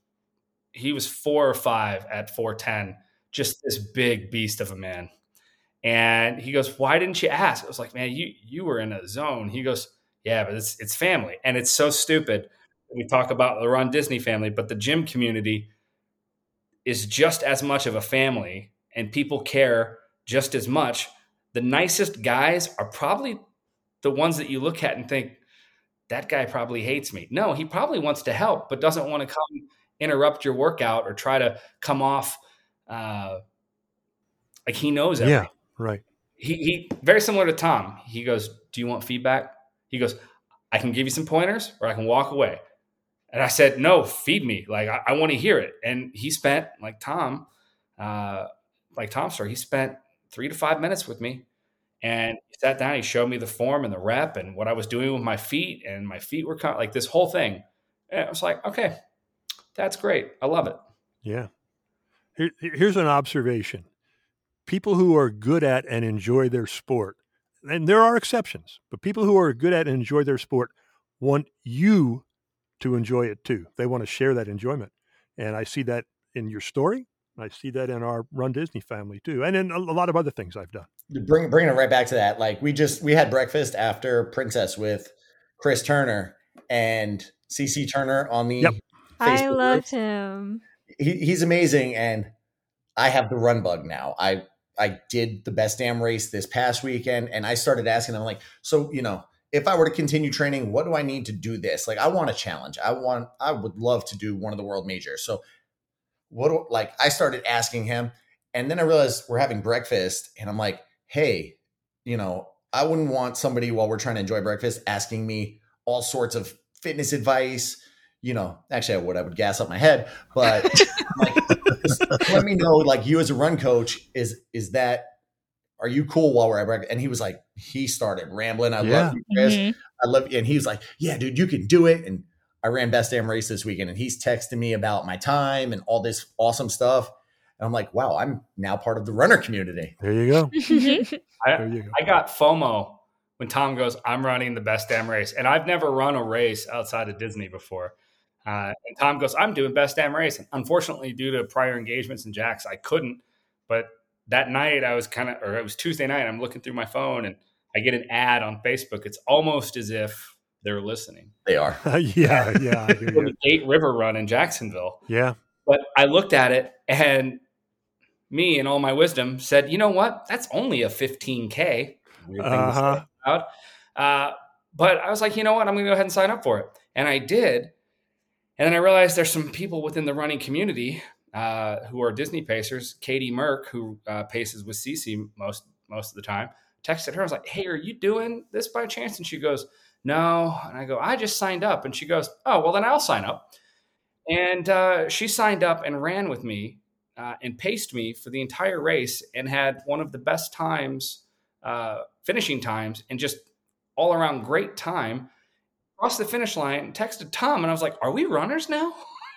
4 or 5 at 410, just this big beast of a man. And he goes, why didn't you ask? I was like, man, you were in a zone. He goes, yeah, but it's family. And it's so stupid. We talk about the Run Disney family, but the gym community is just as much of a family and people care just as much. The nicest guys are probably the ones that you look at and think, that guy probably hates me. No, he probably wants to help, but doesn't want to come interrupt your workout or try to come off like he knows everything. Yeah, right. He very similar to Tom. He goes, do you want feedback? He goes, I can give you some pointers or I can walk away. And I said, no, feed me. Like, I want to hear it. And he spent, like Tom's story, he spent 3 to 5 minutes with me. And he sat down, he showed me the form and the rep and what I was doing with my feet. And my feet were like this whole thing. And I was like, okay, that's great. I love it. Yeah. Here's an observation. People who are good at and enjoy their sport, and there are exceptions, but people who are good at and enjoy their sport want you to enjoy it too. They want to share that enjoyment. And I see that in your story. I see that in our Run Disney family too. And in a lot of other things I've done. Bringing it right back to that. Like we had breakfast after Princess with Chris Turner and CC Turner on the Yep. I loved him. He's amazing. And I have the run bug now. I did the Best Damn Race this past weekend and I started asking them like, so, if I were to continue training, what do I need to do this? Like, I want a challenge. I would love to do one of the world majors. So I started asking him and then I realized we're having breakfast and I'm like, hey, I wouldn't want somebody while we're trying to enjoy breakfast asking me all sorts of fitness advice. Actually I would gas up my head, but like, let me know, like you as a run coach, are you cool while we're at breakfast? And he was like, he started rambling. I love you, Chris. Mhm. I love you. And he was like, yeah, dude, you can do it. And I ran Best Damn Race this weekend and he's texting me about my time and all this awesome stuff. And I'm like, wow, I'm now part of the runner community. There you go. There you go. I got FOMO when Tom goes, I'm running the Best Damn Race. And I've never run a race outside of Disney before. And Tom goes, I'm doing Best Damn Race. And unfortunately, due to prior engagements in Jax, I couldn't. But that night, it was Tuesday night, I'm looking through my phone and I get an ad on Facebook. It's almost as if they're listening. They are. Yeah. I hear you. The Gate River Run in Jacksonville. Yeah. But I looked at it and me and all my wisdom said, you know what? That's only a 15K. Weird thing to say out. But I was like, you know what? I'm going to go ahead and sign up for it. And I did. And then I realized there's some people within the running community who are Disney pacers. Katie Merck, who paces with Cece most of the time, texted her. I was like, hey, are you doing this by chance? And she goes, no. And I go, I just signed up. And she goes, oh, well, then I'll sign up. And she signed up and ran with me and paced me for the entire race and had one of the best times, finishing times, and just all around great time. Crossed the finish line, texted Tom, and I was like, "Are we runners now?"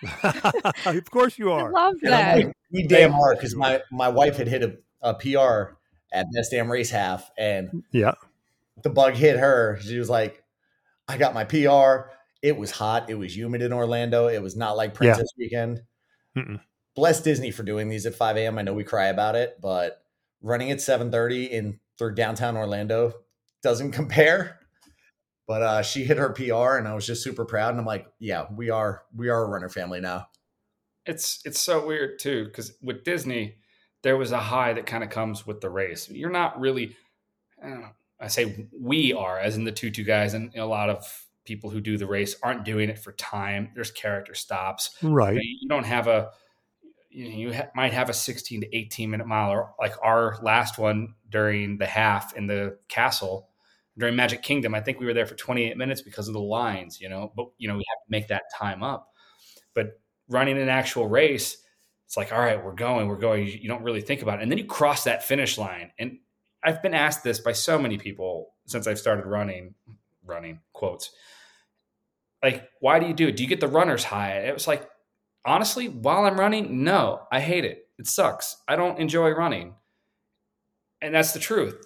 Of course you I are. love that. We damn hard because my wife had hit a PR at Best Damn Race Half, and Yeah. the bug hit her. She was like, "I got my PR." It was hot. It was humid in Orlando. It was not like Princess Weekend. Mm-mm. Bless Disney for doing these at 5 a.m. I know we cry about it, but running at 7:30 through downtown Orlando doesn't compare. But she hit her PR, and I was just super proud. And I'm like, yeah, we are a runner family now. It's so weird too, because with Disney, there was a high that kind of comes with the race. You're not really, I say we are, as in the 2-2 guys, and a lot of people who do the race aren't doing it for time. There's character stops. Right. You don't have might have a 16 to 18 minute mile, or like our last one during the half in the castle during Magic Kingdom. I think we were there for 28 minutes because of the lines, but we have to make that time up. But running an actual race, it's like, all right, we're going. You don't really think about it. And then you cross that finish line. And I've been asked this by so many people since I've started running quotes. Like, why do you do it? Do you get the runner's high? It was like, honestly, while I'm running, no, I hate it. It sucks. I don't enjoy running. And that's the truth.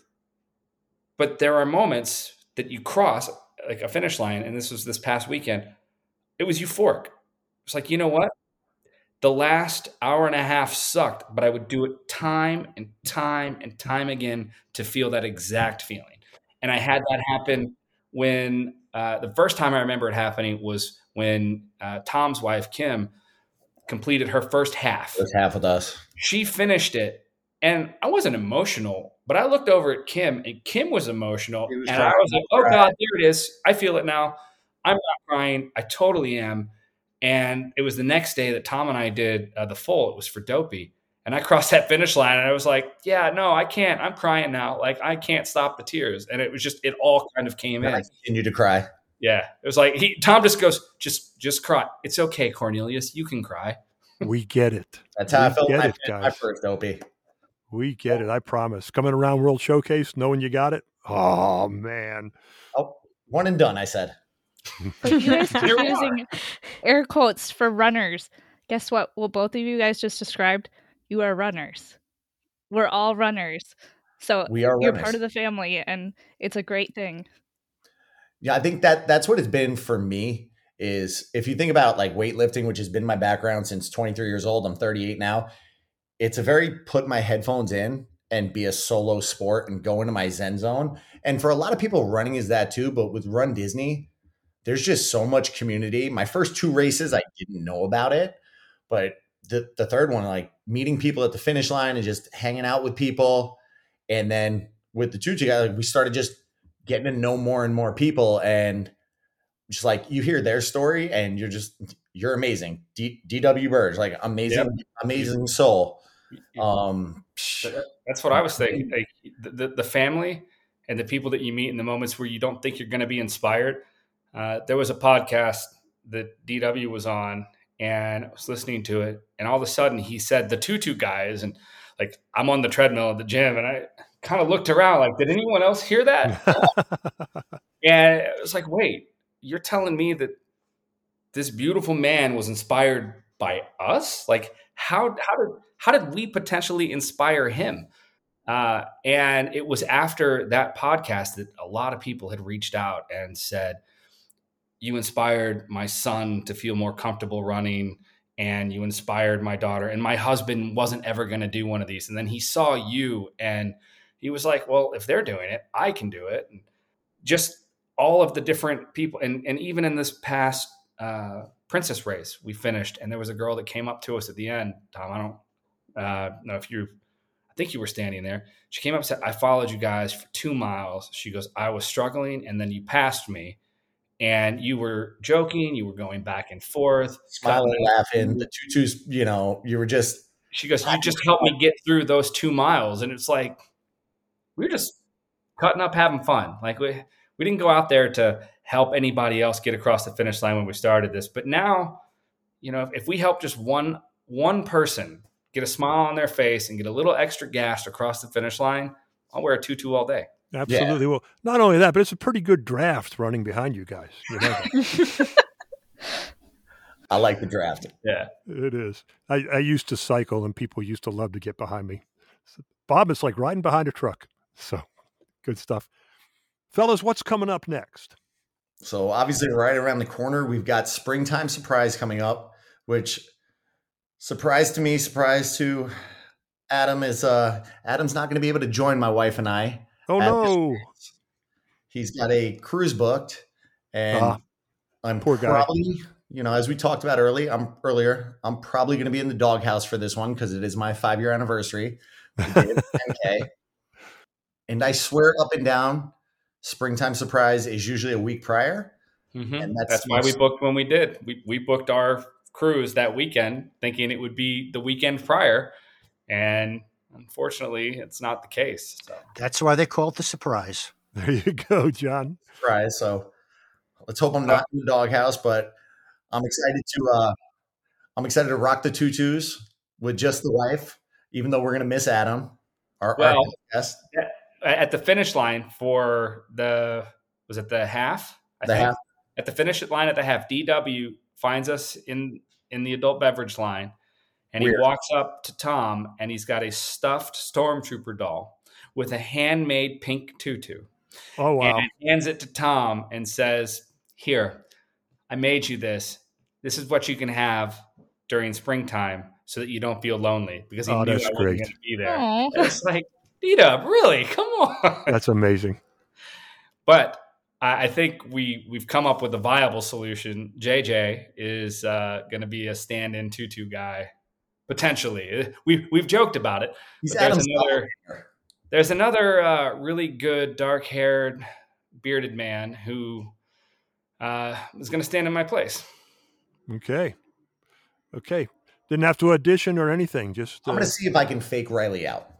But there are moments that you cross like a finish line. And this was this past weekend. It was euphoric. It's like, you know what? The last hour and a half sucked, but I would do it time and time and time again to feel that exact feeling. And I had that happen when the first time I remember it happening was when Tom's wife, Kim, completed her first half. First half with us. She finished it, and I wasn't emotional, but I looked over at Kim, and Kim was emotional. And I was like, oh, God, there it is. I feel it now. I'm not crying. I totally am. And it was the next day that Tom and I did the full. It was for Dopey. And I crossed that finish line, and I was like, yeah, no, I can't. I'm crying now. Like, I can't stop the tears. And it was just, it all kind of came in. I continued to cry. Yeah. It was like, Tom just goes, just cry. It's okay, Cornelius. You can cry. We get it. That's how I felt when I guys. finished my first Dopey. We get it. I promise. Coming around World Showcase, knowing you got it. Oh, man. Oh, one and done, I said. But you guys keep using air quotes for runners. Guess what? Well, both of you guys just described, you are runners. We're all runners. So you're part of the family, and it's a great thing. Yeah, I think that's what it's been for me, is if you think about like weightlifting, which has been my background since 23 years old, I'm 38 now. It's a very put my headphones in and be a solo sport and go into my Zen zone. And for a lot of people, running is that too. But with Run Disney, there's just so much community. My first 2 races, I didn't know about it. But the third one, like meeting people at the finish line and just hanging out with people. And then with the 2-2 guys, like, we started just getting to know more and more people. And just like you hear their story and you're amazing. DW Burge, like amazing soul. That's what I was thinking. Like, the family and the people that you meet in the moments where you don't think you're going to be inspired. There was a podcast that DW was on, and I was listening to it, and all of a sudden he said the 2-2 guys, and like I'm on the treadmill at the gym, and I kind of looked around like, did anyone else hear that? And it was like, wait, you're telling me that this beautiful man was inspired by us? Like, how did we potentially inspire him? And it was after that podcast that a lot of people had reached out and said, you inspired my son to feel more comfortable running, and you inspired my daughter, and my husband wasn't ever going to do one of these. And then he saw you and he was like, well, if they're doing it, I can do it. And just all of the different people. And even in this past Princess race, we finished, and there was a girl that came up to us at the end. Tom, I don't know if I think you were standing there. She came up and said, I followed you guys for 2 miles. She goes, I was struggling, and then you passed me. And you were joking, you were going back and forth, smiling, laughing. The 2-2s, you were just. She goes, you just helped me get through those 2 miles. And it's like, we were just cutting up, having fun. Like we didn't go out there to help anybody else get across the finish line when we started this. But now, if we help just one person get a smile on their face and get a little extra gas across the finish line, I'll wear a tutu all day. Absolutely. Yeah. Well, not only that, but it's a pretty good draft running behind you guys. You know I like the draft. Yeah, it is. I used to cycle, and people used to love to get behind me. So, Bob, it's like riding behind a truck. So good stuff. Fellas, what's coming up next? So obviously right around the corner, we've got Springtime Surprise coming up, which surprise to me, surprise to Adam is Adam's not going to be able to join my wife and I. Oh, no. He's got a cruise booked, and I'm poor guy. Probably, as we talked about earlier, I'm probably going to be in the doghouse for this one because it is my 5-year anniversary. And I swear up and down, Springtime Surprise is usually a week prior. Mm-hmm. And that's why we booked when we did. We booked our cruise that weekend thinking it would be the weekend prior. And unfortunately, it's not the case. So. That's why they call it the surprise. There you go, John. Surprise. So let's hope I'm not in the doghouse, but I'm excited to rock the tutus with just the wife, even though we're going to miss Adam. Our guest. At the finish line for the half? At the finish line at the half, DW finds us in the adult beverage line. And he walks up to Tom, and he's got a stuffed Stormtrooper doll with a handmade pink tutu. Oh, wow. And hands it to Tom and says, "Here, I made you this. This is what you can have during springtime so that you don't feel lonely." Because he knew I wasn't going to be there. It's like, D-Dub, really? Come on. That's amazing. But I think we've come up with a viable solution. JJ is going to be a stand-in tutu guy. Potentially, we've joked about it. There's another really good dark-haired, bearded man who is going to stand in my place. Okay. Didn't have to audition or anything. Just I'm going to see if I can fake Riley out.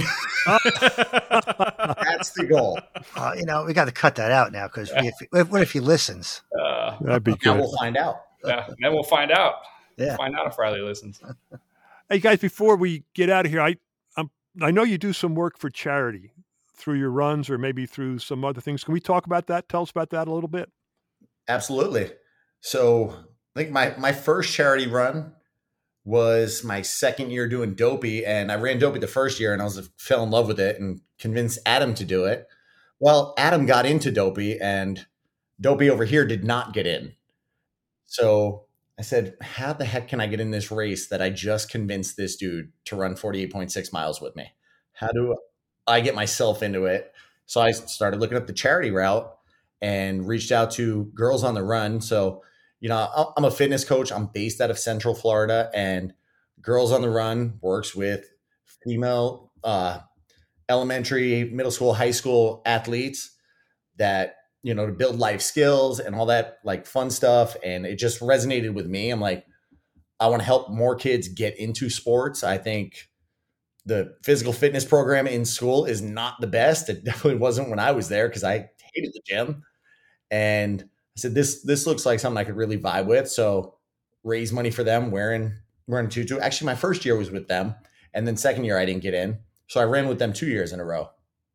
That's the goal. We got to cut that out now because what if he listens? That'd be good. Now we'll find out. Yeah, then we'll find out. Yeah. We'll find out if Riley listens. Hey guys, before we get out of here, I know you do some work for charity through your runs or maybe through some other things. Can we talk about that? Tell us about that a little bit. Absolutely. So I think my first charity run was my second year doing Dopey, and I ran Dopey the first year and I fell in love with it and convinced Adam to do it. Well, Adam got into Dopey and Dopey over here did not get in. So I said, how the heck can I get in this race that I just convinced this dude to run 48.6 miles with me? How do I get myself into it? So I started looking up the charity route and reached out to Girls on the Run. So, I'm a fitness coach. I'm based out of Central Florida, and Girls on the Run works with female elementary, middle school, high school athletes that, to build life skills and all that like fun stuff. And it just resonated with me. I'm like, I want to help more kids get into sports. I think the physical fitness program in school is not the best. It definitely wasn't when I was there because I hated the gym. And I said, this looks like something I could really vibe with. So raise money for them wearing a tutu. Actually, my first year was with them. And then second year I didn't get in. So I ran with them 2 years in a row.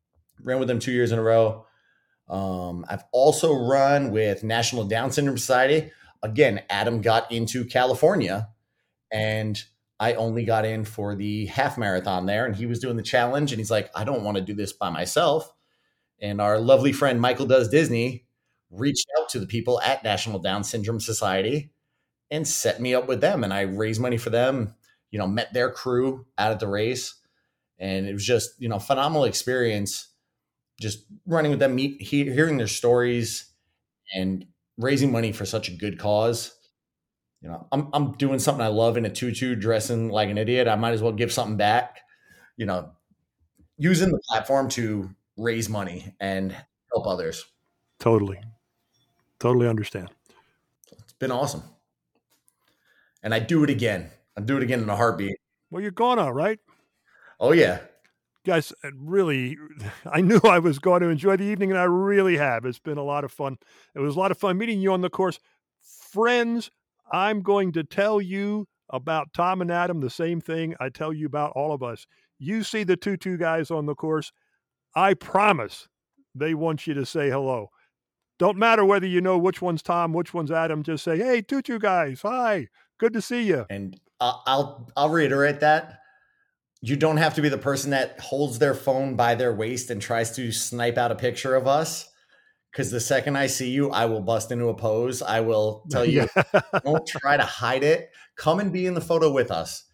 I've also run with National Down Syndrome Society. Again, Adam got into California and I only got in for the half marathon there, and he was doing the challenge and he's like, I don't want to do this by myself. And our lovely friend, Michael Does Disney, reached out to the people at National Down Syndrome Society and set me up with them. And I raised money for them, met their crew out at the race. And it was just, phenomenal experience. Just running with them, hearing their stories and raising money for such a good cause. I'm doing something I love in a tutu, dressing like an idiot. I might as well give something back, using the platform to raise money and help others. Totally understand. It's been awesome. And I'd do it again. I'd do it again in a heartbeat. Well, you're gonna, right? Oh, yeah. Guys, really, I knew I was going to enjoy the evening, and I really have. It's been a lot of fun. It was a lot of fun meeting you on the course. Friends, I'm going to tell you about Tom and Adam, the same thing I tell you about all of us. You see the 2-2 guys on the course, I promise they want you to say hello. Don't matter whether you know which one's Tom, which one's Adam. Just say, hey, 2-2 guys, hi, good to see you. And I'll reiterate that. You don't have to be the person that holds their phone by their waist and tries to snipe out a picture of us. Because the second I see you, I will bust into a pose. I will tell you, don't try to hide it. Come and be in the photo with us.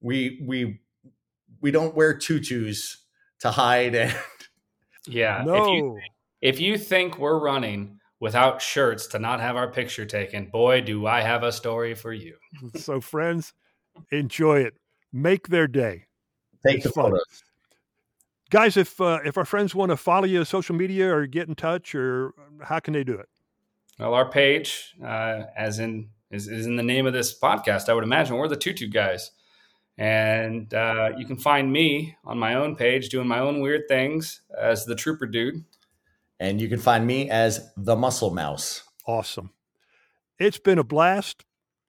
We don't wear tutus to hide. And yeah. No. If you think we're running without shirts to not have our picture taken, boy, do I have a story for you. So, friends, enjoy it. Make their day. Take the photos. Guys, if our friends want to follow you on social media or get in touch, or how can they do it? Well, our page, as in is in the name of this podcast, I would imagine. We're the 2-2 guys. And you can find me on my own page doing my own weird things as the Trooper Dude. And you can find me as the Muscle Mouse. Awesome. It's been a blast.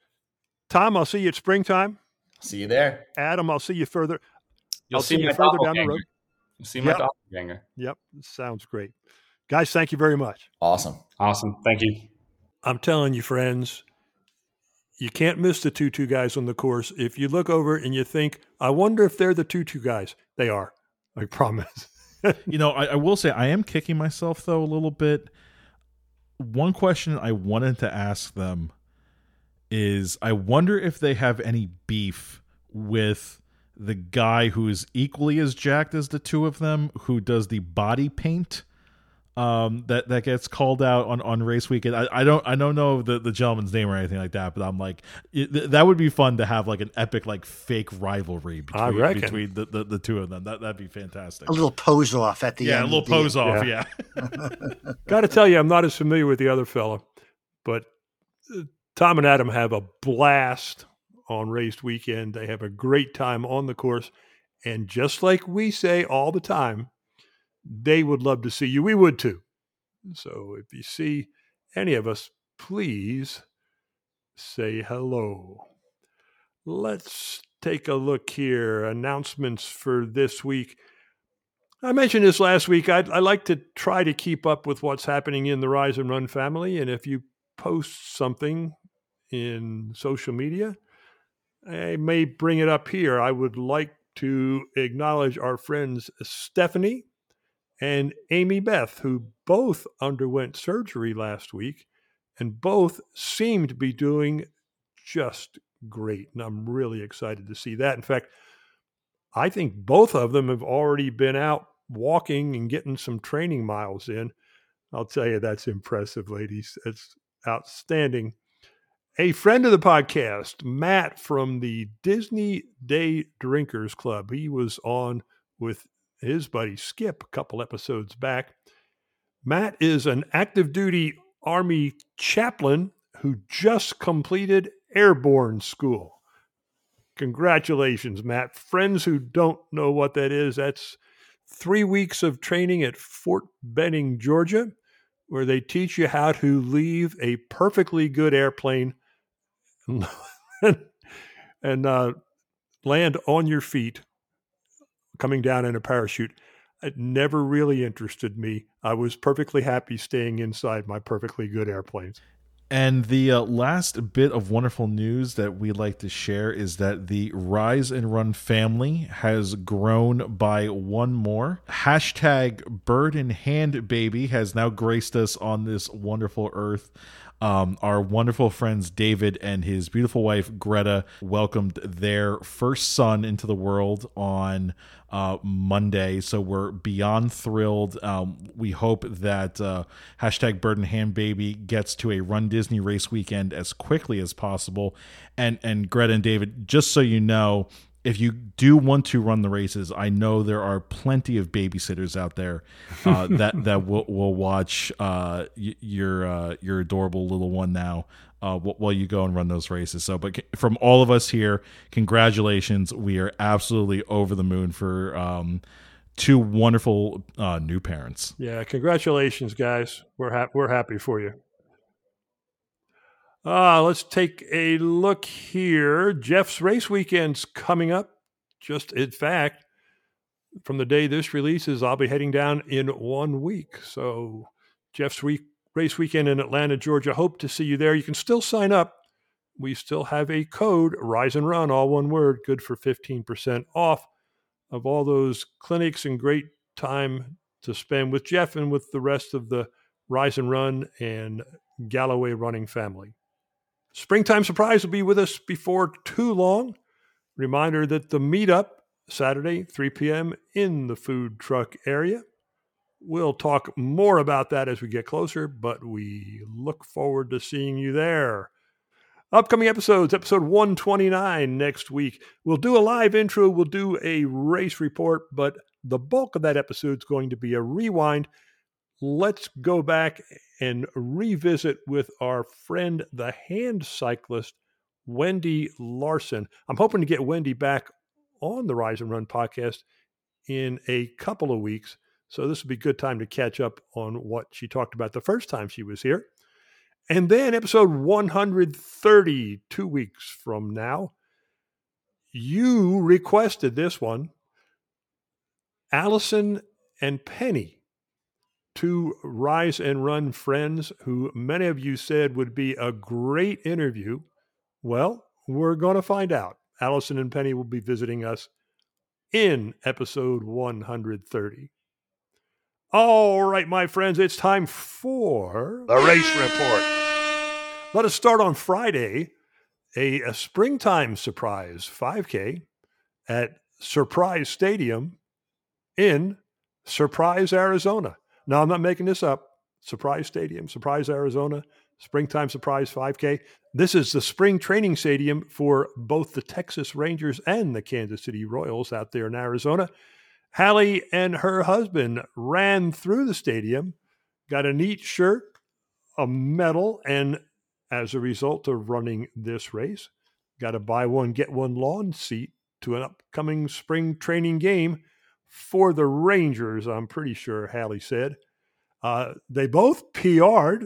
Tom, I'll see you at springtime. See you there. Adam, I'll see you further. I'll see you further down the road. You'll see my doppelganger. Yep. Sounds great. Guys, thank you very much. Awesome. Thank you. I'm telling you, friends, you can't miss the 2-2 guys on the course. If you look over and you think, I wonder if they're the 2-2 guys. They are. I promise. You know, I will say I am kicking myself, though, a little bit. One question I wanted to ask them is, I wonder if they have any beef with the guy who is equally as jacked as the two of them, who does the body paint that gets called out on race weekend. I don't know the gentleman's name or anything like that, but I'm like, that would be fun to have like an epic like fake rivalry between the two of them. That'd be fantastic. A little pose off at the end. Yeah, a little pose off. Yeah. Got to tell you, I'm not as familiar with the other fella, but Tom and Adam have a blast on race weekend. They have a great time on the course, and just like we say all the time, they would love to see you. We would too. So if you see any of us, please say hello. Let's take a look here. Announcements for this week. I mentioned this last week. I like to try to keep up with what's happening in the Rise and Run family. And if you post something in social media, I may bring it up here. I would like to acknowledge our friends Stephanie and Amy Beth, who both underwent surgery last week and both seem to be doing just great. And I'm really excited to see that. In fact, I think both of them have already been out walking and getting some training miles in. I'll tell you, that's impressive, ladies. It's outstanding. A friend of the podcast, Matt from the Disney Day Drinkers Club, he was on with his buddy Skip a couple episodes back. Matt is an active duty Army chaplain who just completed airborne school. Congratulations, Matt. Friends who don't know what that is, that's 3 weeks of training at Fort Benning, Georgia, where they teach you how to leave a perfectly good airplane and land on your feet coming down in a parachute. It never really interested me. I was perfectly happy staying inside my perfectly good airplanes. And the last bit of wonderful news that we'd like to share is that the Rise and Run family has grown by one more. Hashtag Bird in Hand Baby has now graced us on this wonderful earth. Our wonderful friends David and his beautiful wife Greta welcomed their first son into the world on Monday, so we're beyond thrilled. We hope that hashtag Bird in Hand Baby gets to a Run Disney race weekend as quickly as possible. And Greta and David, just so you know, if you do want to run the races, I know there are plenty of babysitters out there that will watch your adorable little one now while you go and run those races. So, but from all of us here, congratulations! We are absolutely over the moon for two wonderful new parents. Yeah, congratulations, guys. We're happy for you. Let's take a look here. Jeff's race weekend's coming up. Just in fact, from the day this releases, I'll be heading down in 1 week. So Jeff's race weekend in Atlanta, Georgia. Hope to see you there. You can still sign up. We still have a code, Rise and Run, all one word, good for 15% off of all those clinics and great time to spend with Jeff and with the rest of the Rise and Run and Galloway running family. Springtime Surprise will be with us before too long. Reminder that the meetup, Saturday, 3 p.m. in the food truck area. We'll talk more about that as we get closer, but we look forward to seeing you there. Upcoming episodes, episode 129 next week. We'll do a live intro, we'll do a race report, but the bulk of that episode is going to be a rewind. Let's go back and revisit with our friend, the hand cyclist, Wendy Larson. I'm hoping to get Wendy back on the Rise and Run podcast in a couple of weeks. So this would be a good time to catch up on what she talked about the first time she was here. And then episode 130, 2 weeks from now, you requested this one. Allison and Penny, two Rise and Run friends who many of you said would be a great interview. Well, we're going to find out. Allison and Penny will be visiting us in episode 130. All right, my friends, it's time for the race report. Let us start on Friday, a springtime surprise 5K at Surprise Stadium in Surprise, Arizona. Now, I'm not making this up. Surprise Stadium, Surprise, Arizona, springtime surprise 5K. This is the spring training stadium for both the Texas Rangers and the Kansas City Royals out there in Arizona. Hallie and her husband ran through the stadium, got a neat shirt, a medal, and as a result of running this race, got a buy one, get one lawn seat to an upcoming spring training game for the Rangers, I'm pretty sure Hallie said. They both PR'd,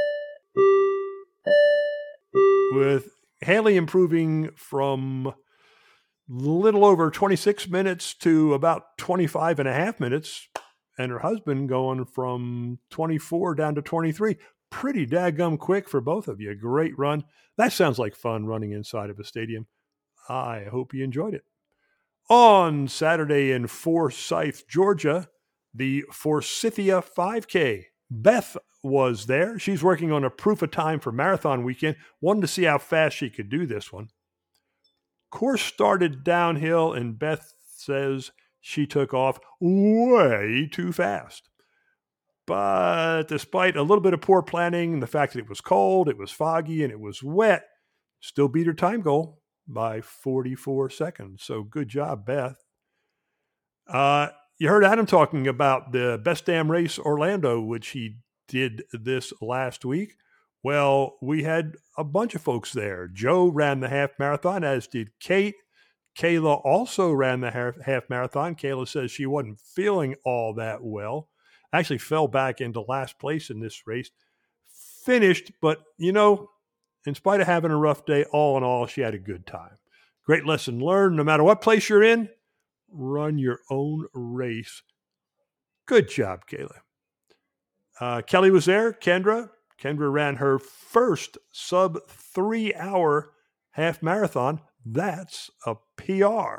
with Hallie improving from little over 26 minutes to about 25 and a half minutes, and her husband going from 24 down to 23. Pretty daggum quick for both of you. Great run. That sounds like fun, running inside of a stadium. I hope you enjoyed it. On Saturday in Forsyth, Georgia, the Forsythia 5K. Beth was there. She's working on a proof of time for marathon weekend. Wanted to see how fast she could do this one. Course started downhill, and Beth says she took off way too fast. But despite a little bit of poor planning and the fact that it was cold, it was foggy, and it was wet, still beat her time goal by 44 seconds. So good job, Beth. You heard Adam talking about the Best Damn Race Orlando, which he did this last week. Well, we had a bunch of folks there. Joe ran the half marathon, as did Kate. Kayla also ran the half marathon. Kayla says she wasn't feeling all that well. Actually fell back into last place in this race. Finished, but, in spite of having a rough day, all in all, she had a good time. Great lesson learned. No matter what place you're in, run your own race. Good job, Kayla. Kelly was there. Kendra ran her first sub 3 hour half marathon. That's a PR.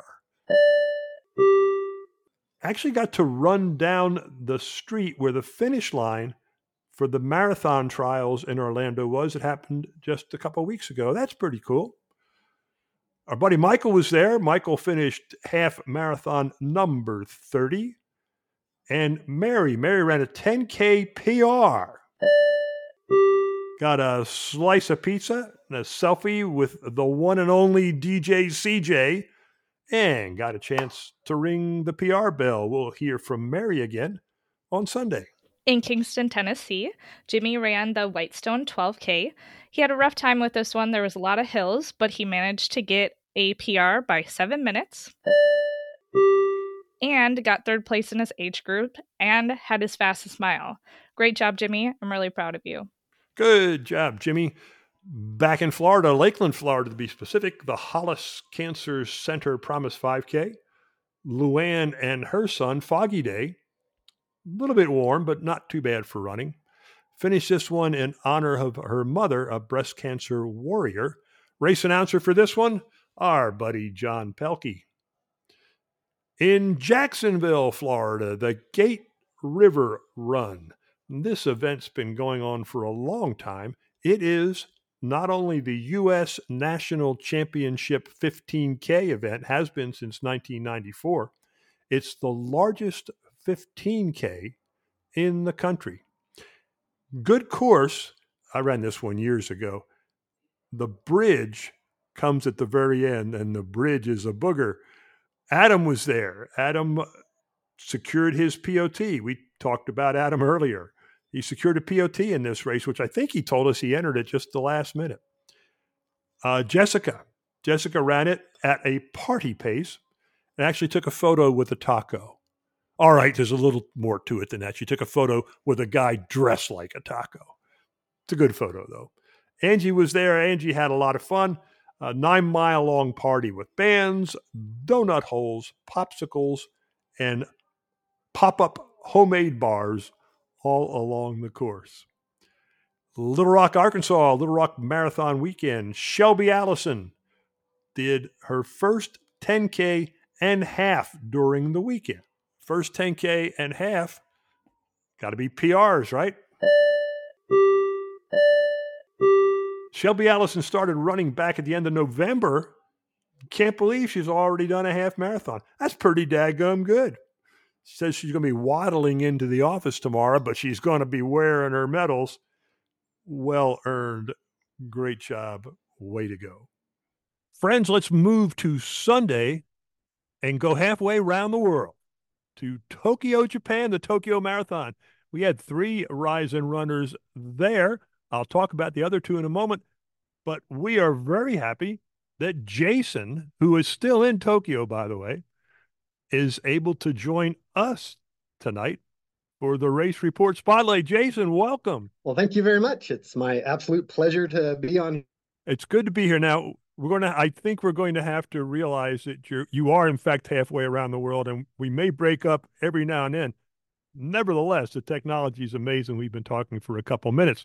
Actually got to run down the street where the finish line for the marathon trials in Orlando was. It happened just a couple of weeks ago. That's pretty cool. Our buddy Michael was there. Michael finished half marathon number 30. And Mary ran a 10K PR. Got a slice of pizza and a selfie with the one and only DJ CJ, and got a chance to ring the PR bell. We'll hear from Mary again on Sunday. In Kingston, Tennessee, Jimmy ran the Whitestone 12K. He had a rough time with this one. There was a lot of hills, but he managed to get a PR by 7 minutes and got third place in his age group and had his fastest mile. Great job, Jimmy. I'm really proud of you. Good job, Jimmy. Back in Florida, Lakeland, Florida to be specific, the Hollis Cancer Center Promise 5K. Luann and her son, Foggy Day. A little bit warm, but not too bad for running. Finished this one in honor of her mother, a breast cancer warrior. Race announcer for this one, our buddy John Pelkey. In Jacksonville, Florida, the Gate River Run. This event's been going on for a long time. It is not only the U.S. National Championship 15K event, has been since 1994, it's the largest 15K in the country. Good course. I ran this one years ago. The bridge comes at the very end, and the bridge is a booger. Adam was there. Adam secured his POT. We talked about Adam earlier. He secured a POT in this race, which I think he told us he entered at just the last minute. Jessica ran it at a party pace and actually took a photo with a taco. All right, there's a little more to it than that. She took a photo with a guy dressed like a taco. It's a good photo, though. Angie was there. Angie had a lot of fun. A 9-mile-long party with bands, donut holes, popsicles, and pop-up homemade bars all along the course. Little Rock, Arkansas, Little Rock Marathon Weekend. Shelby Allison did her first 10K and half during the weekend. First 10K and half, got to be PRs, right? Shelby Allison started running back at the end of November. Can't believe she's already done a half marathon. That's pretty daggum good. She says she's going to be waddling into the office tomorrow, but she's going to be wearing her medals. Well earned. Great job. Way to go. Friends, let's move to Sunday and go halfway around the world to Tokyo, Japan, the Tokyo Marathon. We had 3 Rise and runners there. I'll talk about the other 2 in a moment, but we are very happy that Jason, who is still in Tokyo, by the way, is able to join us tonight for the Race Report Spotlight. Jason, welcome. Well, thank you very much. It's my absolute pleasure to be on. It's good to be here. Now, I think we're going to have to realize that you are, in fact, halfway around the world, and we may break up every now and then. Nevertheless, the technology is amazing. We've been talking for a couple minutes.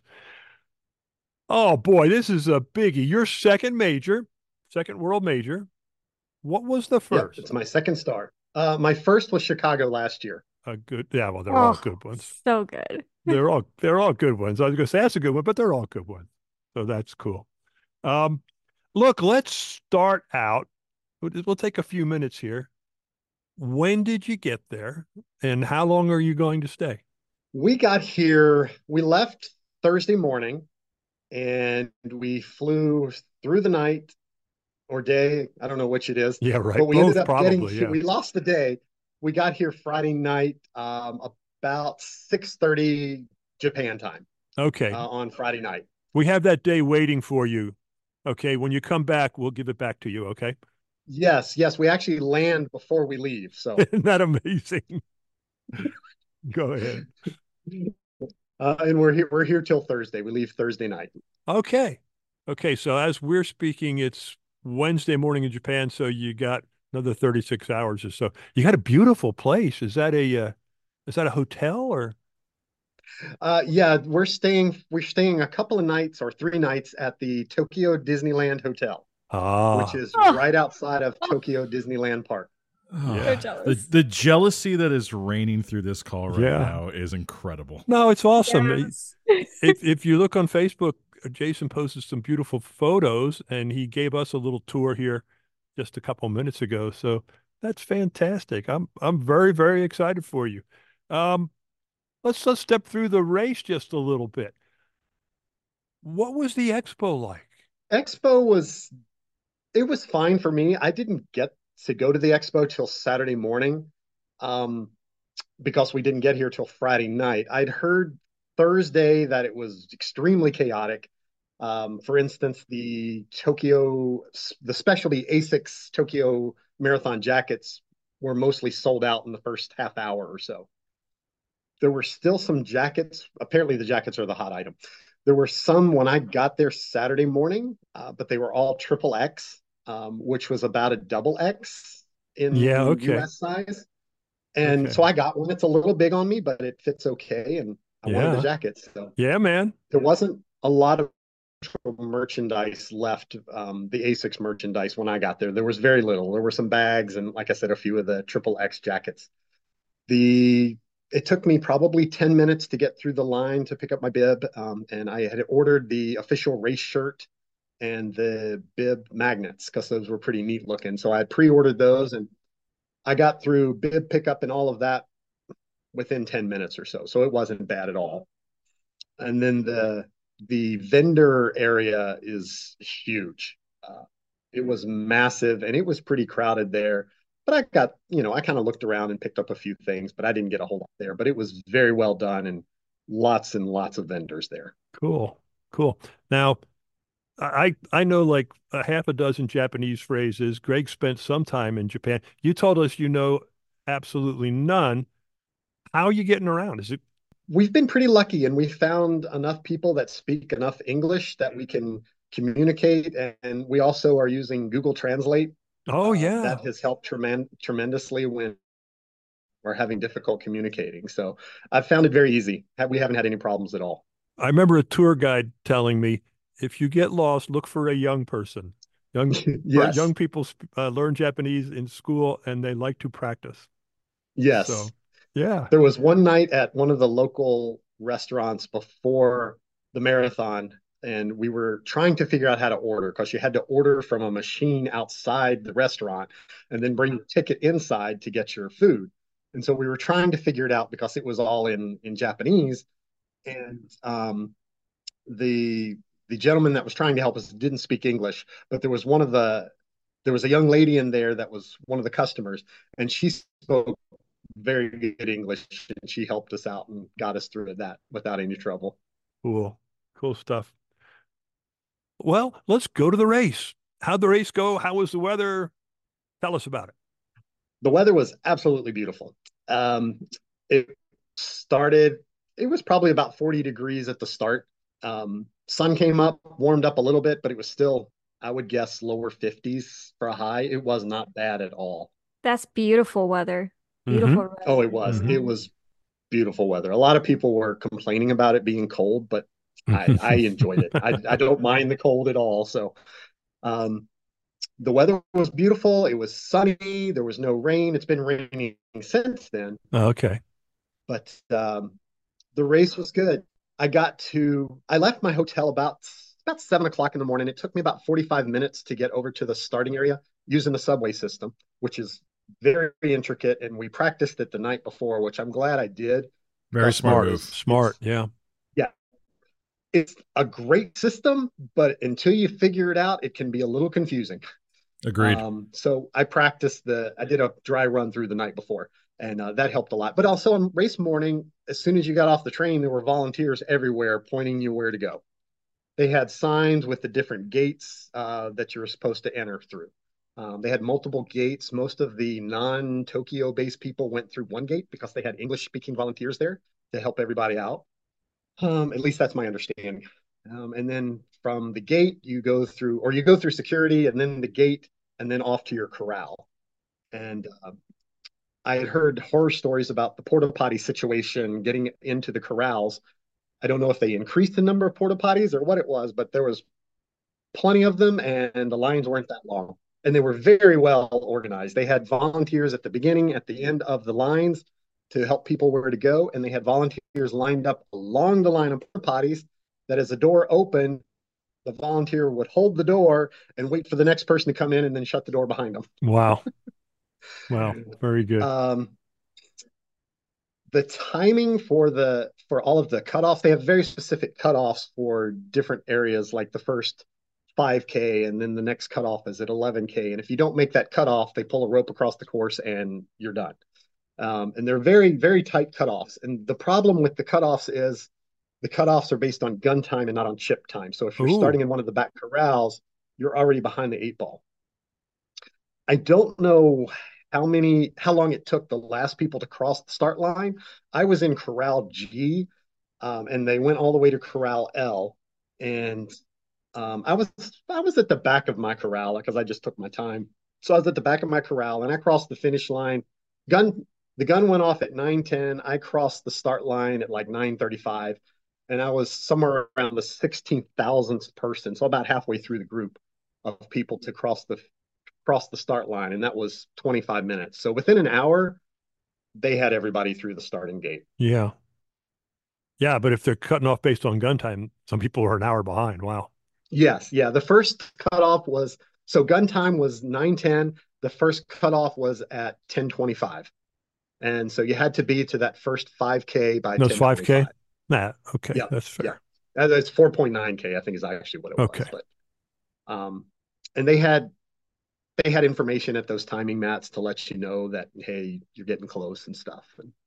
Oh, boy, this is a biggie. Your second world major. What was the first? Yep, it's my second start. My first was Chicago last year. Well, they're all good ones. So good. They're all good ones. I was going to say that's a good one, but they're all good ones. So that's cool. Look, let's start out. We'll take a few minutes here. When did you get there, and how long are you going to stay? We got here. We left Thursday morning, and we flew through the night or day. I don't know which it is. Yeah, right. But we ended up yeah. We lost the day. We got here Friday night, about 6:30 Japan time. Okay. On Friday night. We have that day waiting for you. Okay. When you come back, we'll give it back to you. Okay. Yes. We actually land before we leave. So isn't that amazing? Go ahead. And we're here till Thursday. We leave Thursday night. Okay. So as we're speaking, it's Wednesday morning in Japan. So you got another 36 hours or so. You got a beautiful place. Is that a hotel or? Yeah, we're staying a couple of nights or 3 nights at the Tokyo Disneyland Hotel, which is right outside of Tokyo Disneyland Park. Yeah. The jealousy that is raining through this call right now is incredible. No, it's awesome. Yes. If you look on Facebook, Jason posted some beautiful photos, and he gave us a little tour here just a couple minutes ago. So that's fantastic. I'm very, very excited for you. Let's step through the race just a little bit. What was the expo like? Expo was fine for me. I didn't get to go to the expo till Saturday morning, because we didn't get here till Friday night. I'd heard Thursday that it was extremely chaotic. For instance, the specialty ASICS Tokyo Marathon jackets were mostly sold out in the first half hour or so. There were still some jackets. Apparently the jackets are the hot item. There were some when I got there Saturday morning, but they were all triple X, which was about a double X in US size. And so I got one. It's a little big on me, but it fits okay. And I wanted the jacket. So yeah, man. There wasn't a lot of merchandise left, the ASICS merchandise when I got there. There was very little. There were some bags and, like I said, a few of the triple X jackets. It took me probably 10 minutes to get through the line to pick up my bib. And I had ordered the official race shirt and the bib magnets because those were pretty neat looking. So I had pre-ordered those, and I got through bib pickup and all of that within 10 minutes or so. So it wasn't bad at all. And then the vendor area is huge. It was massive, and it was pretty crowded there. But I kind of looked around and picked up a few things, but I didn't get a whole lot there. But it was very well done, and lots of vendors there. Cool. Now, I know like a half a dozen Japanese phrases. Greg spent some time in Japan. You told us you know absolutely none. How are you getting around? We've been pretty lucky, and we found enough people that speak enough English that we can communicate. And we also are using Google Translate. Oh, yeah. That has helped tremendously when we're having difficult communicating. So I've found it very easy. We haven't had any problems at all. I remember a tour guide telling me, if you get lost, look for a young person. Yes. Young people learn Japanese in school, and they like to practice. Yes. So, yeah. There was one night at one of the local restaurants before the marathon, and we were trying to figure out how to order because you had to order from a machine outside the restaurant and then bring your ticket inside to get your food. And so we were trying to figure it out because it was all in Japanese. And the gentleman that was trying to help us didn't speak English, but there was a young lady in there that was one of the customers, and she spoke very good English, and she helped us out and got us through that without any trouble. Cool stuff. Well, let's go to the race. How'd the race go? How was the weather? Tell us about it. The weather was absolutely beautiful. It was probably about 40 degrees at the start. Sun came up, warmed up a little bit, but it was still, I would guess, lower 50s for a high. It was not bad at all. That's beautiful weather. Beautiful weather. Oh, it was. It was beautiful weather. A lot of people were complaining about it being cold, but I enjoyed it. I don't mind the cold at all. So the weather was beautiful. It was sunny. There was no rain. It's been raining since then. Okay. But the race was good. I left my hotel about 7:00 in the morning. It took me about 45 minutes to get over to the starting area using the subway system, which is very intricate. And we practiced it the night before, which I'm glad I did. Very smart move. Smart. Yeah. Yeah. It's a great system, but until you figure it out, it can be a little confusing. Agreed. So I did a dry run through the night before, and that helped a lot. But also on race morning, as soon as you got off the train, there were volunteers everywhere pointing you where to go. They had signs with the different gates that you were supposed to enter through. They had multiple gates. Most of the non-Tokyo based people went through one gate because they had English speaking volunteers there to help everybody out. At least that's my understanding. And then from the gate, you go through security, and then the gate, and then off to your corral. And I had heard horror stories about the porta potty situation getting into the corrals. I don't know if they increased the number of porta potties or what it was, but there was plenty of them, and the lines weren't that long. And they were very well organized. They had volunteers at the beginning, at the end of the lines to help people where to go. And they had volunteers lined up along the line of porta potties that as the door opened, the volunteer would hold the door and wait for the next person to come in and then shut the door behind them. Wow. Wow. Very good. The timing for all of the cutoffs, they have very specific cutoffs for different areas, like the first 5K, and then the next cutoff is at 11K. And if you don't make that cutoff, they pull a rope across the course and you're done. And they're very, very tight cutoffs. And the problem with the cutoffs is the cutoffs are based on gun time and not on chip time. So if you're starting in one of the back corrals, you're already behind the 8 ball. I don't know how long it took the last people to cross the start line. I was in Corral G. and they went all the way to Corral L. And I was at the back of my corral because I just took my time. So I was at the back of my corral and I crossed the finish line. The gun went off at 9:10. I crossed the start line at like 9:35, and I was somewhere around the 16,000th person, so about halfway through the group of people to cross the start line, and that was 25 minutes. So within an hour, they had everybody through the starting gate. Yeah. Yeah, but if they're cutting off based on gun time, some people are an hour behind. Wow. Yes, yeah. The first cutoff was, so gun time was 9:10. The first cutoff was at 10:25. And so you had to be to that first 5K by 10:25. 5K? Nah, okay, yeah, that's fair. Yeah. It's 4.9K, I think is actually what it was. But, and they had information at those timing mats to let you know that, hey, you're getting close and stuff.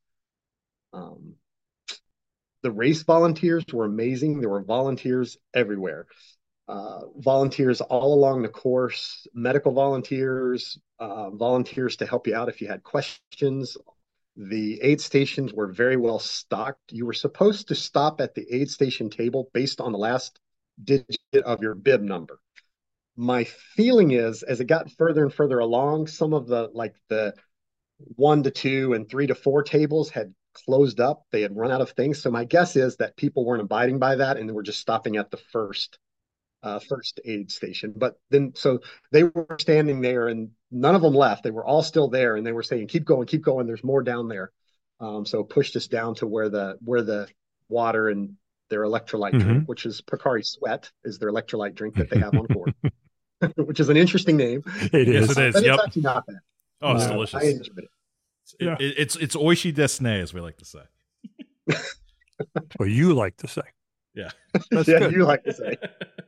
And the race volunteers were amazing. There were volunteers everywhere. Volunteers all along the course, medical volunteers, volunteers to help you out if you had questions. The aid stations were very well stocked. You were supposed to stop at the aid station table based on the last digit of your bib number. My feeling is, as it got further and further along, some of the 1 to 2 and 3 to 4 tables had closed up. They had run out of things. So my guess is that people weren't abiding by that and they were just stopping at the first aid station. But then, so they were standing there and none of them left. They were all still there and they were saying, keep going, there's more down there. So pushed us down to where the water and their electrolyte drink, which is Pocari Sweat, is their electrolyte drink that they have on board, which is an interesting name. It is. Yes, it is. It's actually not bad. Oh, it's delicious. I enjoyed it. It's Oishi Desne, as we like to say. Well, you like to say. Yeah. That's good. You like to say.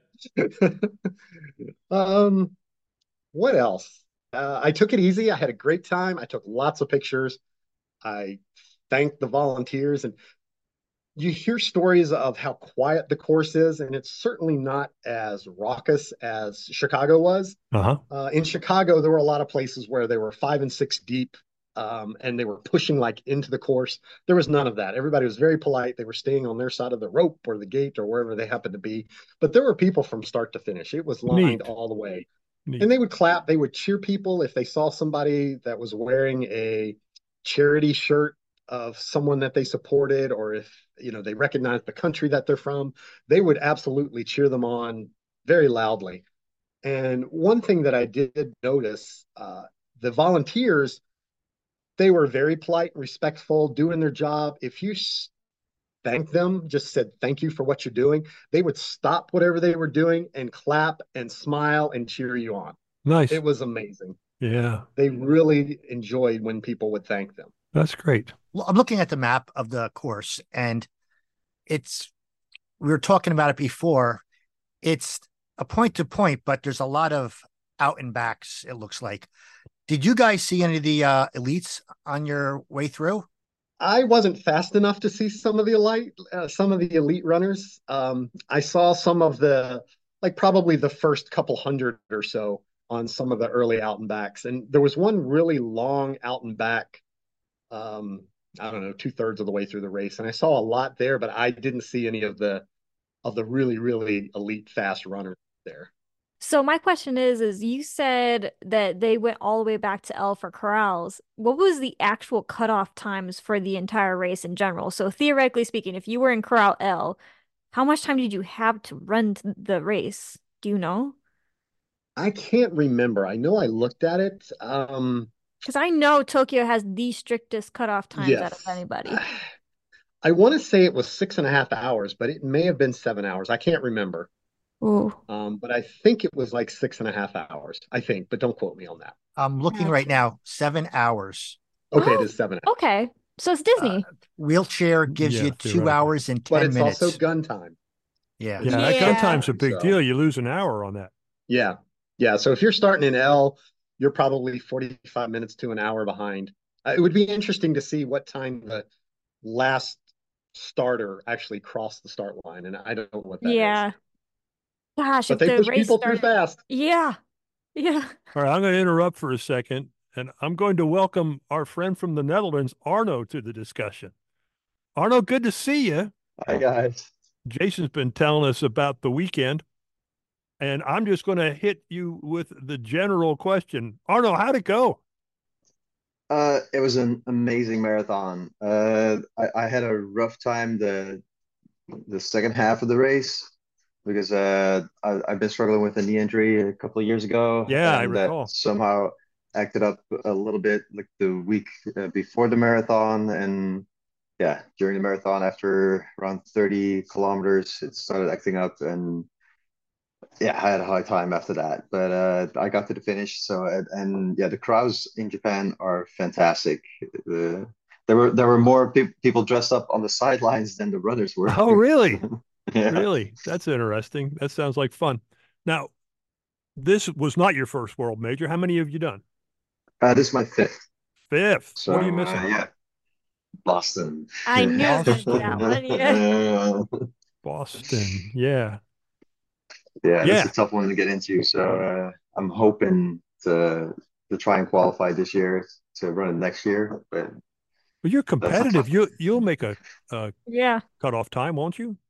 What else? I took it easy. I had a great time. I took lots of pictures. I thanked the volunteers, and you hear stories of how quiet the course is, and it's certainly not as raucous as Chicago was. In Chicago, there were a lot of places where they were 5 and 6 deep, and they were pushing like into the course. There was none of that. Everybody was very polite. They were staying on their side of the rope or the gate or wherever they happened to be. But there were people from start to finish. It was lined all the way. Neat. And they would clap. They would cheer people if they saw somebody that was wearing a charity shirt of someone that they supported, or if they recognized the country that they're from. They would absolutely cheer them on very loudly. And one thing that I did notice, the volunteers, they were very polite and respectful, doing their job. If you thanked them, just said thank you for what you're doing, they would stop whatever they were doing and clap and smile and cheer you on. Nice. It was amazing. Yeah. They really enjoyed when people would thank them. That's great. Well, I'm looking at the map of the course, and we were talking about it before. It's a point to point, but there's a lot of out and backs, it looks like. Did you guys see any of the elites on your way through? I wasn't fast enough to see some of the elite runners. I saw some of probably the first couple hundred or so on some of the early out and backs. And there was one really long out and back, I don't know, 2/3 of the way through the race. And I saw a lot there, but I didn't see any of the really, really elite fast runners there. So my question is you said that they went all the way back to L for corrals. What was the actual cutoff times for the entire race in general? So theoretically speaking, if you were in corral L, how much time did you have to run the race? Do you know? I can't remember. I know I looked at it. Because I know Tokyo has the strictest cutoff times out of anybody. I want to say it was 6.5 hours, but it may have been 7 hours. I can't remember. Ooh. But I think it was like 6.5 hours, I think, but don't quote me on that. I'm looking right now, 7 hours. Okay, it is 7 hours. Okay, so it's Disney. Wheelchair gives you 2 hours and 10 minutes. But it's also gun time. Yeah. That gun time's a big deal. You lose an hour on that. Yeah. So if you're starting in L, you're probably 45 minutes to an hour behind. It would be interesting to see what time the last starter actually crossed the start line, and I don't know what that is. Gosh, but they push people too fast. Yeah. All right, I'm going to interrupt for a second, and I'm going to welcome our friend from the Netherlands, Arno, to the discussion. Arno, good to see you. Hi, guys. Jason's been telling us about the weekend, and I'm just going to hit you with the general question. Arno, how'd it go? It was an amazing marathon. I had a rough time the second half of the race because I've been struggling with a knee injury a couple of years ago. Yeah, I and that recall. somehow acted up a little bit like the week before the marathon. And yeah, during the marathon, after around 30 kilometers, it started acting up. And yeah, I had a hard time after that, but I got to the finish. So and yeah, the crowds in Japan are fantastic. Uh, there were more people dressed up on the sidelines than the runners were. Oh, really? Yeah. Really? That's interesting. That sounds like fun. Now, this was not your first world major. How many have you done? This is my fifth. Fifth. So What are you missing? yeah, Boston. I knew it was Boston. that one. Yeah. Boston. Yeah. Yeah, Yeah. it's a tough one to get into. So I'm hoping to try and qualify this year to run it next year. But Well, you're that's a competitive. tough. You'll make a Yeah. cutoff time, won't you?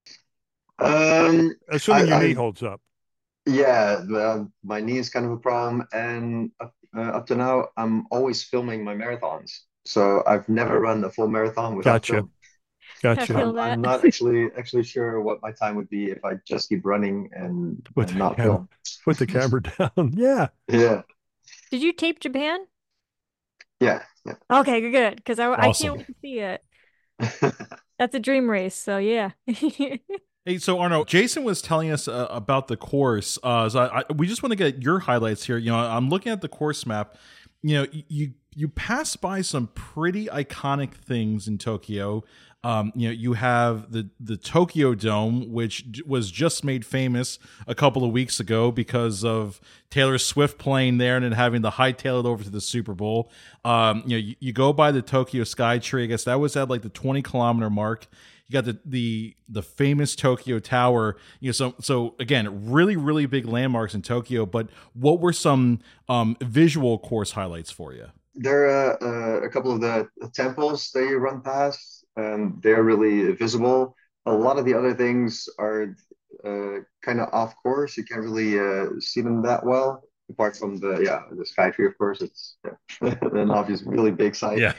I, Assuming your knee I holds up. Yeah, well, my knee is kind of a problem, and up to now, I'm always filming my marathons. So I've never run a full marathon without Gotcha. film. I Gotcha. feel I'm that. not actually sure what my time would be if I just keep running Put and the not camera, film. put the camera down. Yeah. Yeah, Did you tape Japan? yeah, Okay, good. Because I Awesome. can't wait to see it. yeah. That's a dream race. So yeah. Hey, so Arno, Jason was telling us about the course. So we just want to get your highlights here. You know, I'm looking at the course map. You know, you pass by some pretty iconic things in Tokyo. You know, you have the Tokyo Dome, which was just made famous a couple of weeks ago because of Taylor Swift playing there and then having to hightail it over to the Super Bowl. You know, you go by the Tokyo Sky Tree. I guess that was at like the 20-kilometer mark. You got the famous Tokyo Tower. You know, so again, really big landmarks in Tokyo. But what were some visual course highlights for you? There are a couple of the temples that you run past, and they're really visible. A lot of the other things are kind of off course. You can't really see them that well, apart from the Sky Tree, of course. It's an obvious, really big site. Yeah.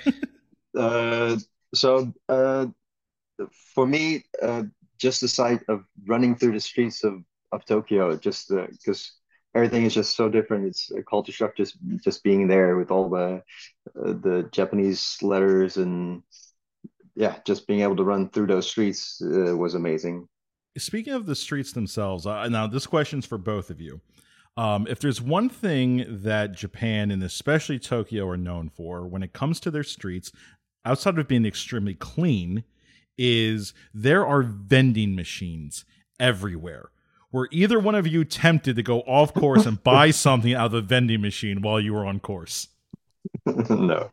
Uh, so for me, just the sight of running through the streets of Tokyo, just because everything is just so different. It's a culture shock just being there with all the Japanese letters, and yeah, just being able to run through those streets was amazing. Speaking of the streets themselves, now this question's for both of you. If there's one thing that Japan and especially Tokyo are known for when it comes to their streets, outside of being extremely clean, is there are vending machines everywhere. Were either one of you tempted to go off course and buy something out of the vending machine while you were on course? No.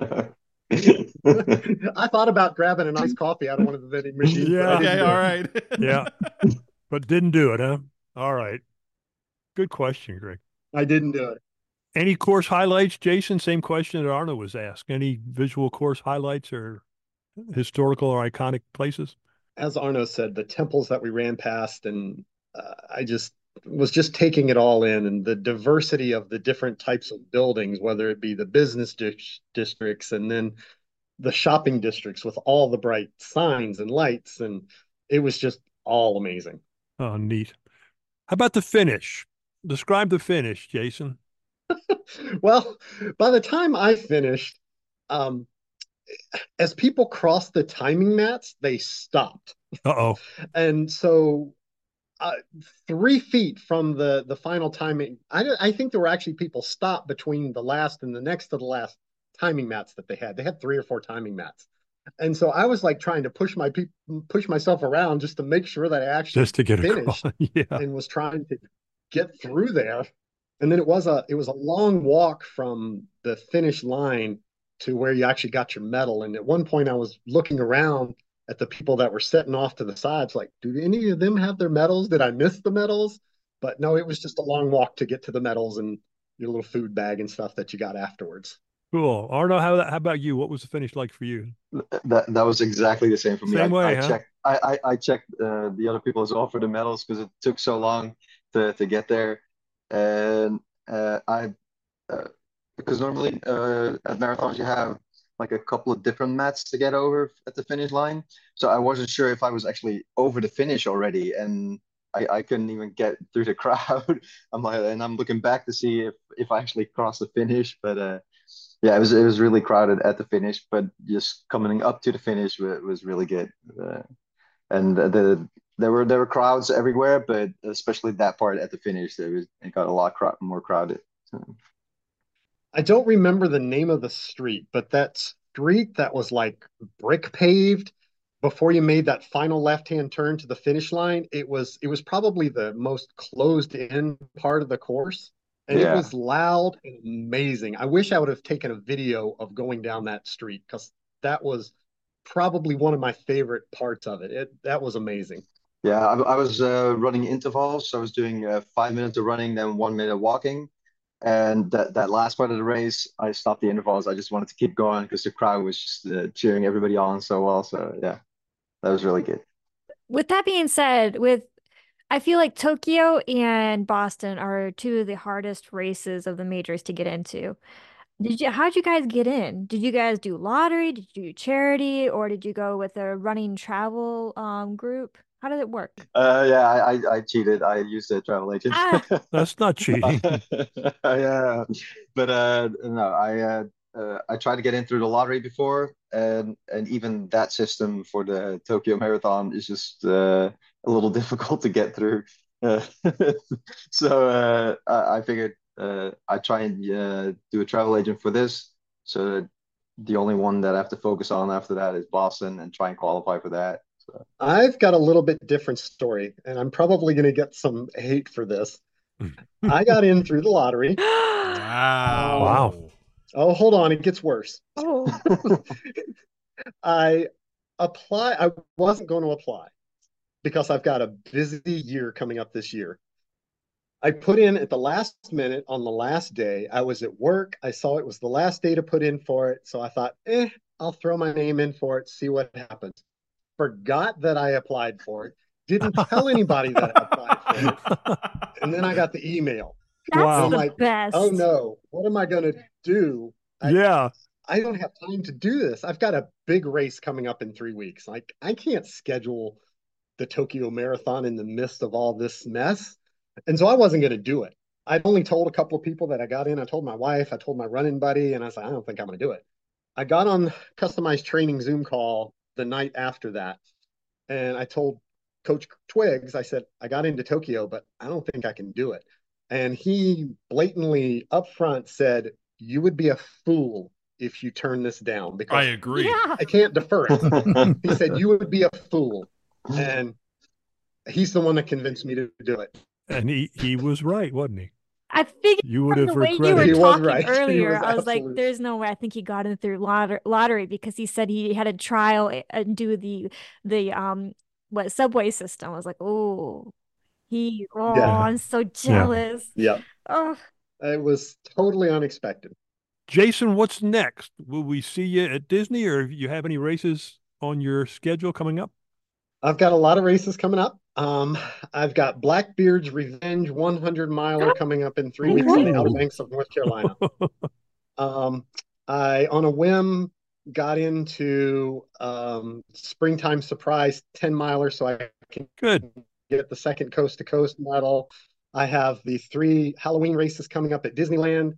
I thought about grabbing an iced coffee out of one of the vending machines. Yeah. Okay, all right. Yeah. But didn't do it, huh? All right. Good question, Greg. I didn't do it. Any course highlights, Jason? Same question that Arno was asked. Any visual course highlights or historical or iconic places? As Arno said, the temples that we ran past, and I just was just taking it all in, and the diversity of the different types of buildings, whether it be the business districts and then the shopping districts with all the bright signs and lights, and it was just all amazing. Oh, neat. How about the finish? Describe the finish, Jason. Well, by the time I finished, as people crossed the timing mats, they stopped. Uh-oh. And so 3 feet from the final timing, I think there were actually people stopped between the last and the next to the last timing mats that they had. They had 3 or 4 timing mats. And so I was like trying to push myself around just to make sure that I actually Just to get finished. across. Yeah. And was trying to get through there. And then it was a long walk from the finish line to where you actually got your medal. And at one point I was looking around at the people that were setting off to the sides, like, do any of them have their medals? Did I miss the medals? But no, it was just a long walk to get to the medals and your little food bag and stuff that you got afterwards. Cool. Arno, how about you? What was the finish like for you? That was exactly the same for me. Same way, I huh? checked I checked the other people as well for the medals because it took so long to get there, and I because normally at marathons you have like a couple of different mats to get over at the finish line, so I wasn't sure if I was actually over the finish already, and I couldn't even get through the crowd. I'm looking back to see if I actually crossed the finish, but yeah, it was really crowded at the finish, but just coming up to the finish was really good. And there were crowds everywhere, but especially that part at the finish, it got a lot more crowded. So. I don't remember the name of the street, but that street that was like brick paved before you made that final left-hand turn to the finish line, it was probably the most closed in part of the course. And it was loud and amazing. I wish I would have taken a video of going down that street because that was probably one of my favorite parts of it. That was amazing. Yeah, I was running intervals. So I was doing 5 minutes of running, then 1 minute walking. And that last part of the race, I stopped the intervals. I just wanted to keep going because the crowd was just cheering everybody on so well. So yeah, that was really good. With that being said, I feel like Tokyo and Boston are two of the hardest races of the majors to get into. How'd you guys get in? Did you guys do lottery? Did you do charity? Or did you go with a running travel group? How did it work? Yeah, I cheated. I used a travel agent. That's not cheating. Yeah, but no, I tried to get in through the lottery before, and even that system for the Tokyo Marathon is just a little difficult to get through. So I figured I try and do a travel agent for this. So the only one that I have to focus on after that is Boston and try and qualify for that. So. I've got a little bit different story, and I'm probably going to get some hate for this. I got in through the lottery. Wow. Oh, hold on. It gets worse. Oh. I wasn't going to apply because I've got a busy year coming up this year. I put in at the last minute on the last day. I was at work. I saw it was the last day to put in for it. So I thought, I'll throw my name in for it, see what happens. Forgot that I applied for it. Didn't tell anybody that I applied for it. And then I got the email. That's the best. Oh no, what am I going to do? I don't have time to do this. I've got a big race coming up in 3 weeks. Like, I can't schedule the Tokyo Marathon in the midst of all this mess. And so I wasn't going to do it. I'd only told a couple of people that I got in. I told my wife, I told my running buddy, and I said, I don't think I'm going to do it. I got on customized training Zoom call the night after that. And I told Coach Twiggs, I said, I got into Tokyo, but I don't think I can do it. And he blatantly upfront said, you would be a fool if you turn this down because I agree. Yeah. I can't defer it. He said, you would be a fool. And he's the one that convinced me to do it. And he was right, wasn't he? I figured you would have the way regretted. you were talking earlier, I was like, there's no way. I think he got in through lottery because he said he had a trial and do the subway system. I was like, I'm so jealous. Yeah. Oh, it was totally unexpected. Jason, what's next? Will we see you at Disney, or do you have any races on your schedule coming up? I've got a lot of races coming up. I've got Blackbeard's Revenge 100 miler coming up in 3 weeks in the Outer Banks of North Carolina. I, on a whim, got into Springtime Surprise 10 miler so I can get the second coast to coast medal. I have the 3 Halloween races coming up at Disneyland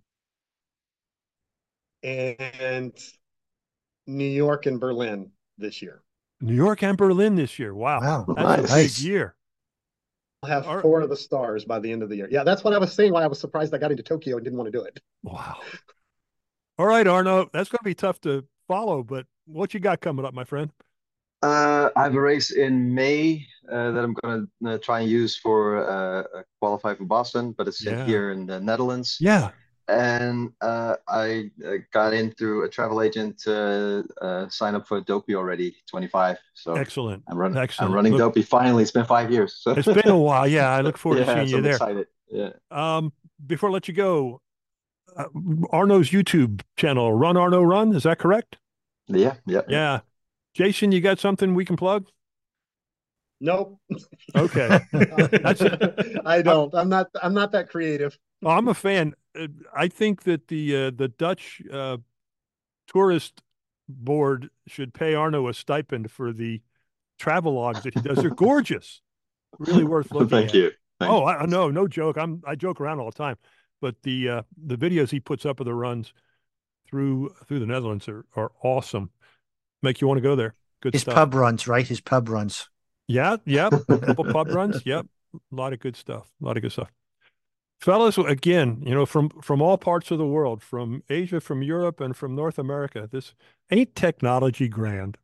and New York and Berlin this year. New York and Berlin this year. Wow. That's a big year. I'll have 4 of the stars by the end of the year. Yeah, that's what I was saying, why I was surprised I got into Tokyo and didn't want to do it. Wow. All right, Arno, that's going to be tough to follow, but what you got coming up, my friend? I have a race in May that I'm going to try and use for qualify for Boston, but it's here in the Netherlands. Yeah. And I got in through a travel agent to sign up for Dopey already, 25. So excellent. I'm running Dopey finally. It's been 5 years. So. It's been a while. Yeah, I look forward to seeing you there. Excited. Yeah. Before I let you go, Arno's YouTube channel, Run Arno Run. Is that correct? Yeah. Yeah. Jason, you got something we can plug? Nope. Okay. I don't. I'm not that creative. Well, I'm a fan. I think that the Dutch tourist board should pay Arno a stipend for the travelogues that he does. They're gorgeous. Really worth looking Thank at. you. No joke. I joke around all the time, but the videos he puts up of the runs through the Netherlands are awesome. Make you want to go there. Good His stuff. pub runs, right? His pub runs. Yeah, yep. A couple pub runs. Yep. A lot of good stuff. Fellas, again, from all parts of the world, from Asia, from Europe, and from North America, this ain't technology grand.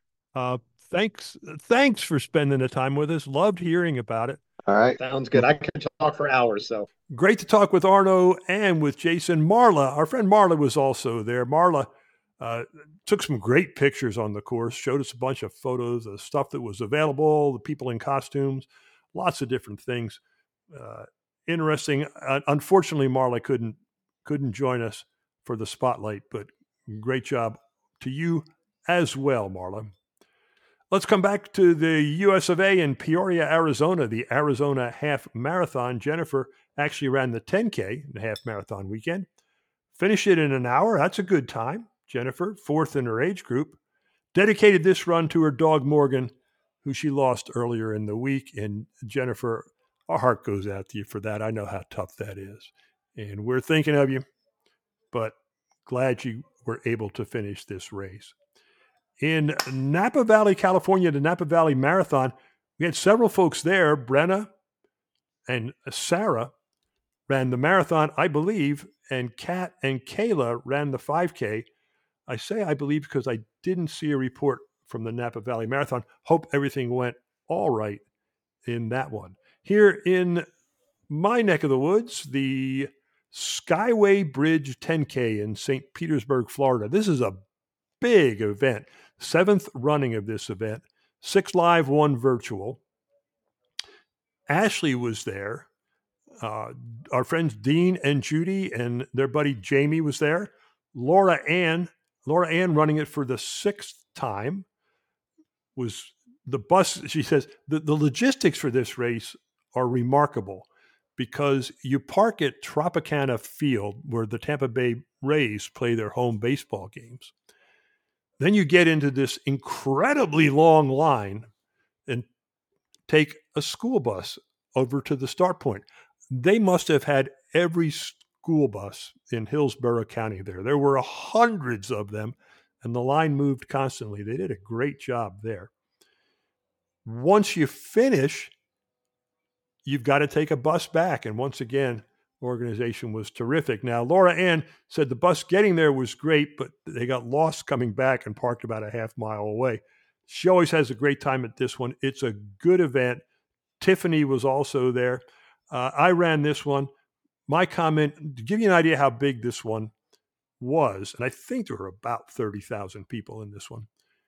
Thanks for spending the time with us. Loved hearing about it. All right. Sounds good. I could talk for hours. So great to talk with Arno and with Jason. Marla, our friend Marla was also there. Marla took some great pictures on the course, showed us a bunch of photos of stuff that was available, the people in costumes, lots of different things. Interesting. Unfortunately, Marla couldn't join us for the spotlight, but great job to you as well, Marla. Let's come back to the US of A in Peoria, Arizona, the Arizona Half Marathon. Jennifer actually ran the 10K, the half marathon weekend. Finished it in an hour. That's a good time. Jennifer, fourth in her age group, dedicated this run to her dog, Morgan, who she lost earlier in the week. And Jennifer, our heart goes out to you for that. I know how tough that is. And we're thinking of you, but glad you were able to finish this race. In Napa Valley, California, the Napa Valley Marathon, we had several folks there. Brenna and Sarah ran the marathon, I believe, and Kat and Kayla ran the 5K. I say I believe because I didn't see a report from the Napa Valley Marathon. Hope everything went all right in that one. Here in my neck of the woods, the Skyway Bridge 10K in St. Petersburg, Florida. This is a big event. 7th running of this event. 6 live, 1 virtual. Ashley was there. Our friends Dean and Judy and their buddy Jamie was there. Laura Ann running it for the 6th time. Was the bus, she says, the logistics for this race are remarkable because you park at Tropicana Field where the Tampa Bay Rays play their home baseball games. Then you get into this incredibly long line and take a school bus over to the start point. They must have had every school bus in Hillsborough County there. There were hundreds of them, and the line moved constantly. They did a great job there. Once you finish, you've got to take a bus back. And once again, organization was terrific. Now, Laura Ann said the bus getting there was great, but they got lost coming back and parked about a half mile away. She always has a great time at this one. It's a good event. Tiffany was also there. I ran this one. My comment, to give you an idea how big this one was, and I think there were about 30,000 people in this one.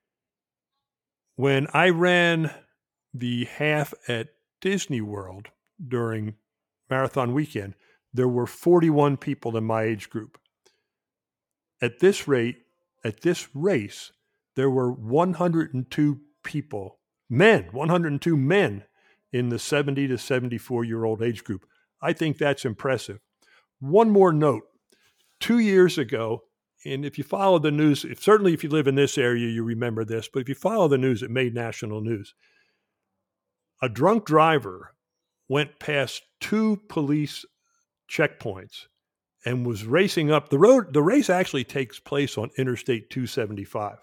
When I ran the half at Disney World during marathon weekend, there were 41 people in my age group. At this race, there were 102 people, 102 men in the 70 to 74-year-old age group. I think that's impressive. One more note. 2 years ago, and if you follow the news, certainly if you live in this area, you remember this, but if you follow the news, it made national news. A drunk driver went past 2 police checkpoints and was racing up the road. The race actually takes place on Interstate 275.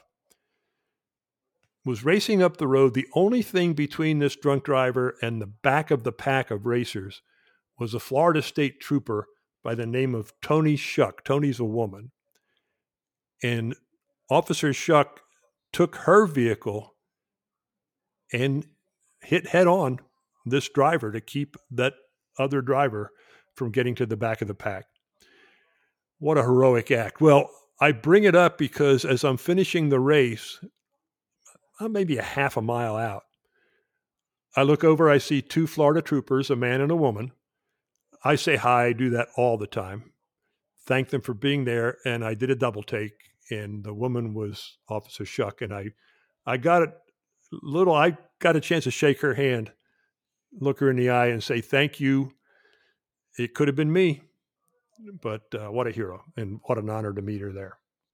Was racing up the road. The only thing between this drunk driver and the back of the pack of racers was a Florida State Trooper by the name of Tony Shuck. Tony's a woman. And Officer Shuck took her vehicle and hit head on this driver to keep that other driver from getting to the back of the pack. What a heroic act. Well, I bring it up because as I'm finishing the race, maybe a half a mile out, I look over, I see 2 Florida troopers, a man and a woman. I say hi, I do that all the time. thanked them for being there, and I did a double take, and the woman was Officer Shuck, and I got a chance to shake her hand, look her in the eye, and say thank you. It could have been me, but what a hero, and what an honor to meet her there.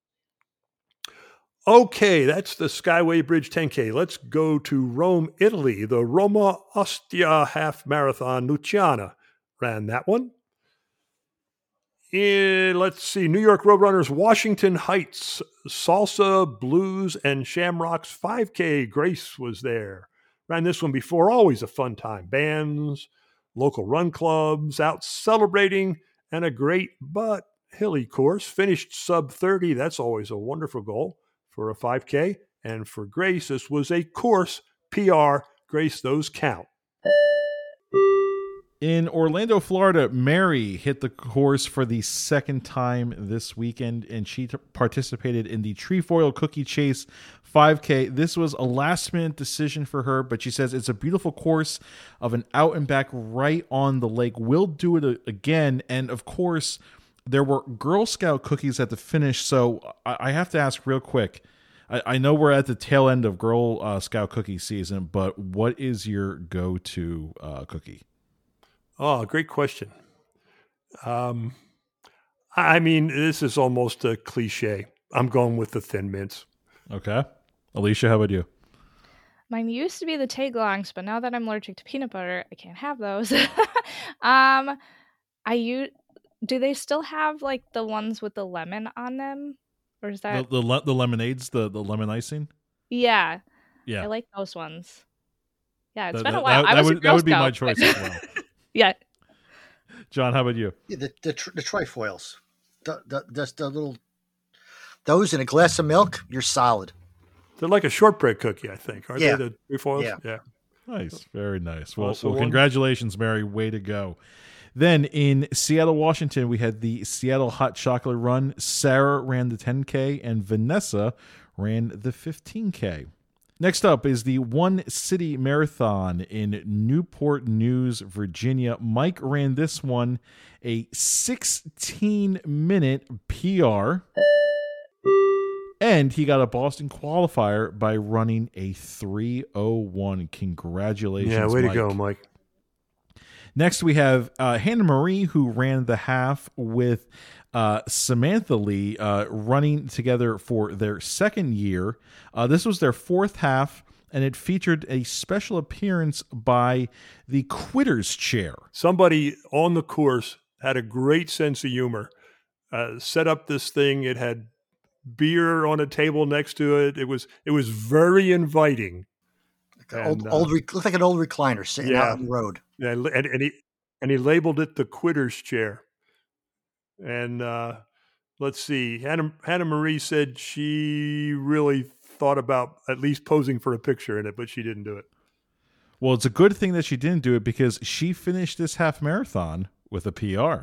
Okay, that's the Skyway Bridge 10K. Let's go to Rome, Italy. The Roma Ostia Half Marathon. Luciana ran that one. Let's see, New York Roadrunners, Washington Heights, Salsa, Blues, and Shamrocks 5K. Grace was there. Ran this one before, always a fun time. Bands, local run clubs, out celebrating, and a great but hilly course. Finished sub 30. That's always a wonderful goal for a 5K. And for Grace, this was a course PR. Grace, those count. In Orlando, Florida, Mary hit the course for the second time this weekend, and she participated in the Trefoil Cookie Chase 5K. This was a last-minute decision for her, but she says it's a beautiful course of an out and back right on the lake. We'll do it again, and of course, there were Girl Scout cookies at the finish, so I have to ask real quick. I know we're at the tail end of Girl Scout cookie season, but what is your go-to cookie? Oh, great question. I mean, this is almost a cliche. I'm going with the Thin Mints. Okay. Alicia, how about you? Mine used to be the Tagalongs, but now that I'm allergic to peanut butter, I can't have those. Do they still have like the ones with the lemon on them? Or is that the lemonades, the lemon icing? Yeah. Yeah. I like those ones. Yeah, it's been a while. That would be my choice as well. Yeah. John, how about you? Yeah, the Trefoils. The little, those in a glass of milk, you're solid. They're like a shortbread cookie, I think. Aren't they the Trefoils? Yeah. Nice. Very nice. Well, congratulations, Mary. Way to go. Then in Seattle, Washington, we had the Seattle Hot Chocolate Run. Sarah ran the 10K and Vanessa ran the 15K. Next up is the One City Marathon in Newport News, Virginia. Mike ran this one, a 16-minute PR, and he got a Boston qualifier by running a 3:01. Congratulations, yeah, way Mike. to go, Mike. Next, we have Hannah Marie, who ran the half with Samantha Lee, running together for their second year. This was their fourth half, and it featured a special appearance by the Quitter's Chair. Somebody on the course had a great sense of humor. Set up this thing. It had beer on a table next to it. It was very inviting. Looked like an old recliner sitting out on the road. Yeah, and he labeled it the Quitter's Chair. And let's see, Hannah Marie said she really thought about at least posing for a picture in it, but she didn't do it. Well, it's a good thing that she didn't do it because she finished this half marathon with a PR.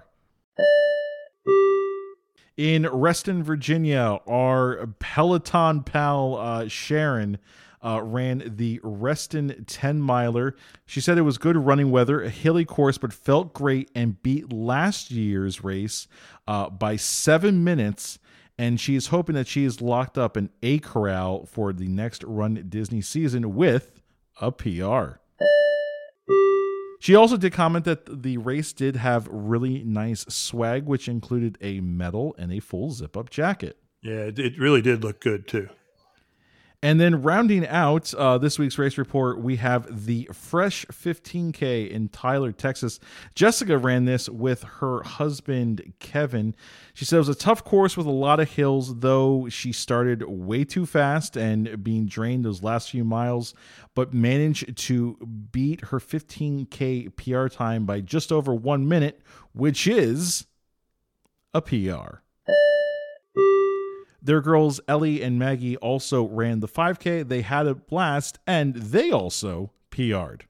In Reston, Virginia, our Peloton pal Sharon ran the Reston 10-miler. She said it was good running weather, a hilly course, but felt great and beat last year's race by 7 minutes. And she is hoping that she is locked up in a corral for the next Run Disney season with a PR. She also did comment that the race did have really nice swag, which included a medal and a full zip-up jacket. Yeah, it really did look good, too. And then rounding out this week's race report, we have the Fresh 15K in Tyler, Texas. Jessica ran this with her husband, Kevin. She said it was a tough course with a lot of hills, though she started way too fast and being drained those last few miles, but managed to beat her 15K PR time by just over 1 minute, which is a PR. Their girls, Ellie and Maggie, also ran the 5K. They had a blast, and they also PR'd.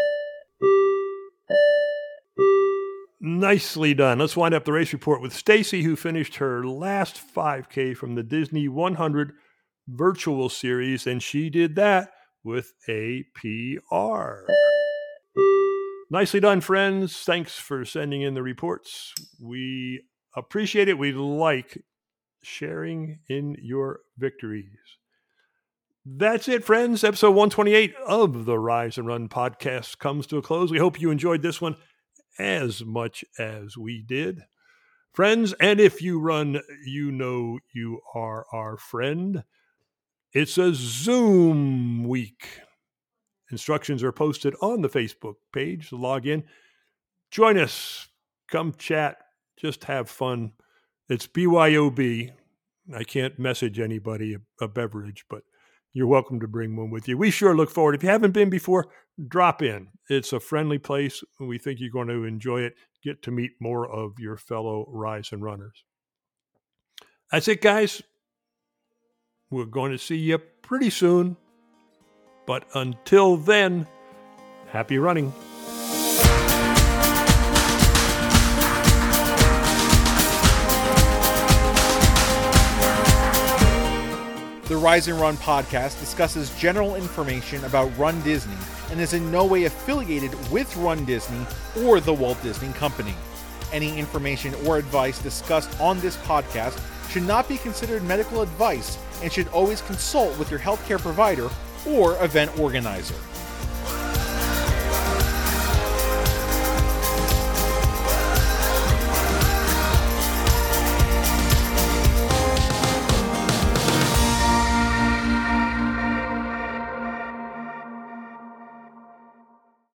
Nicely done. Let's wind up the race report with Stacy, who finished her last 5K from the Disney 100 virtual series, and she did that with a PR. Nicely done, friends. Thanks for sending in the reports. We appreciate it. We like sharing in your victories. That's it, friends. Episode 128 of the Rise and Run podcast comes to a close. We hope you enjoyed this one as much as we did. Friends, and if you run, you know you are our friend. It's a Zoom week. Instructions are posted on the Facebook page. Log in. Join us. Come chat. Just have fun. It's BYOB. I can't message anybody a beverage, but you're welcome to bring one with you. We sure look forward. If you haven't been before, drop in. It's a friendly place. We think you're going to enjoy it. Get to meet more of your fellow Rise and Runners. That's it, guys. We're going to see you pretty soon. But until then, happy running. The Rise and Run podcast discusses general information about Run Disney and is in no way affiliated with Run Disney or the Walt Disney Company. Any information or advice discussed on this podcast should not be considered medical advice and should always consult with your healthcare provider or event organizer.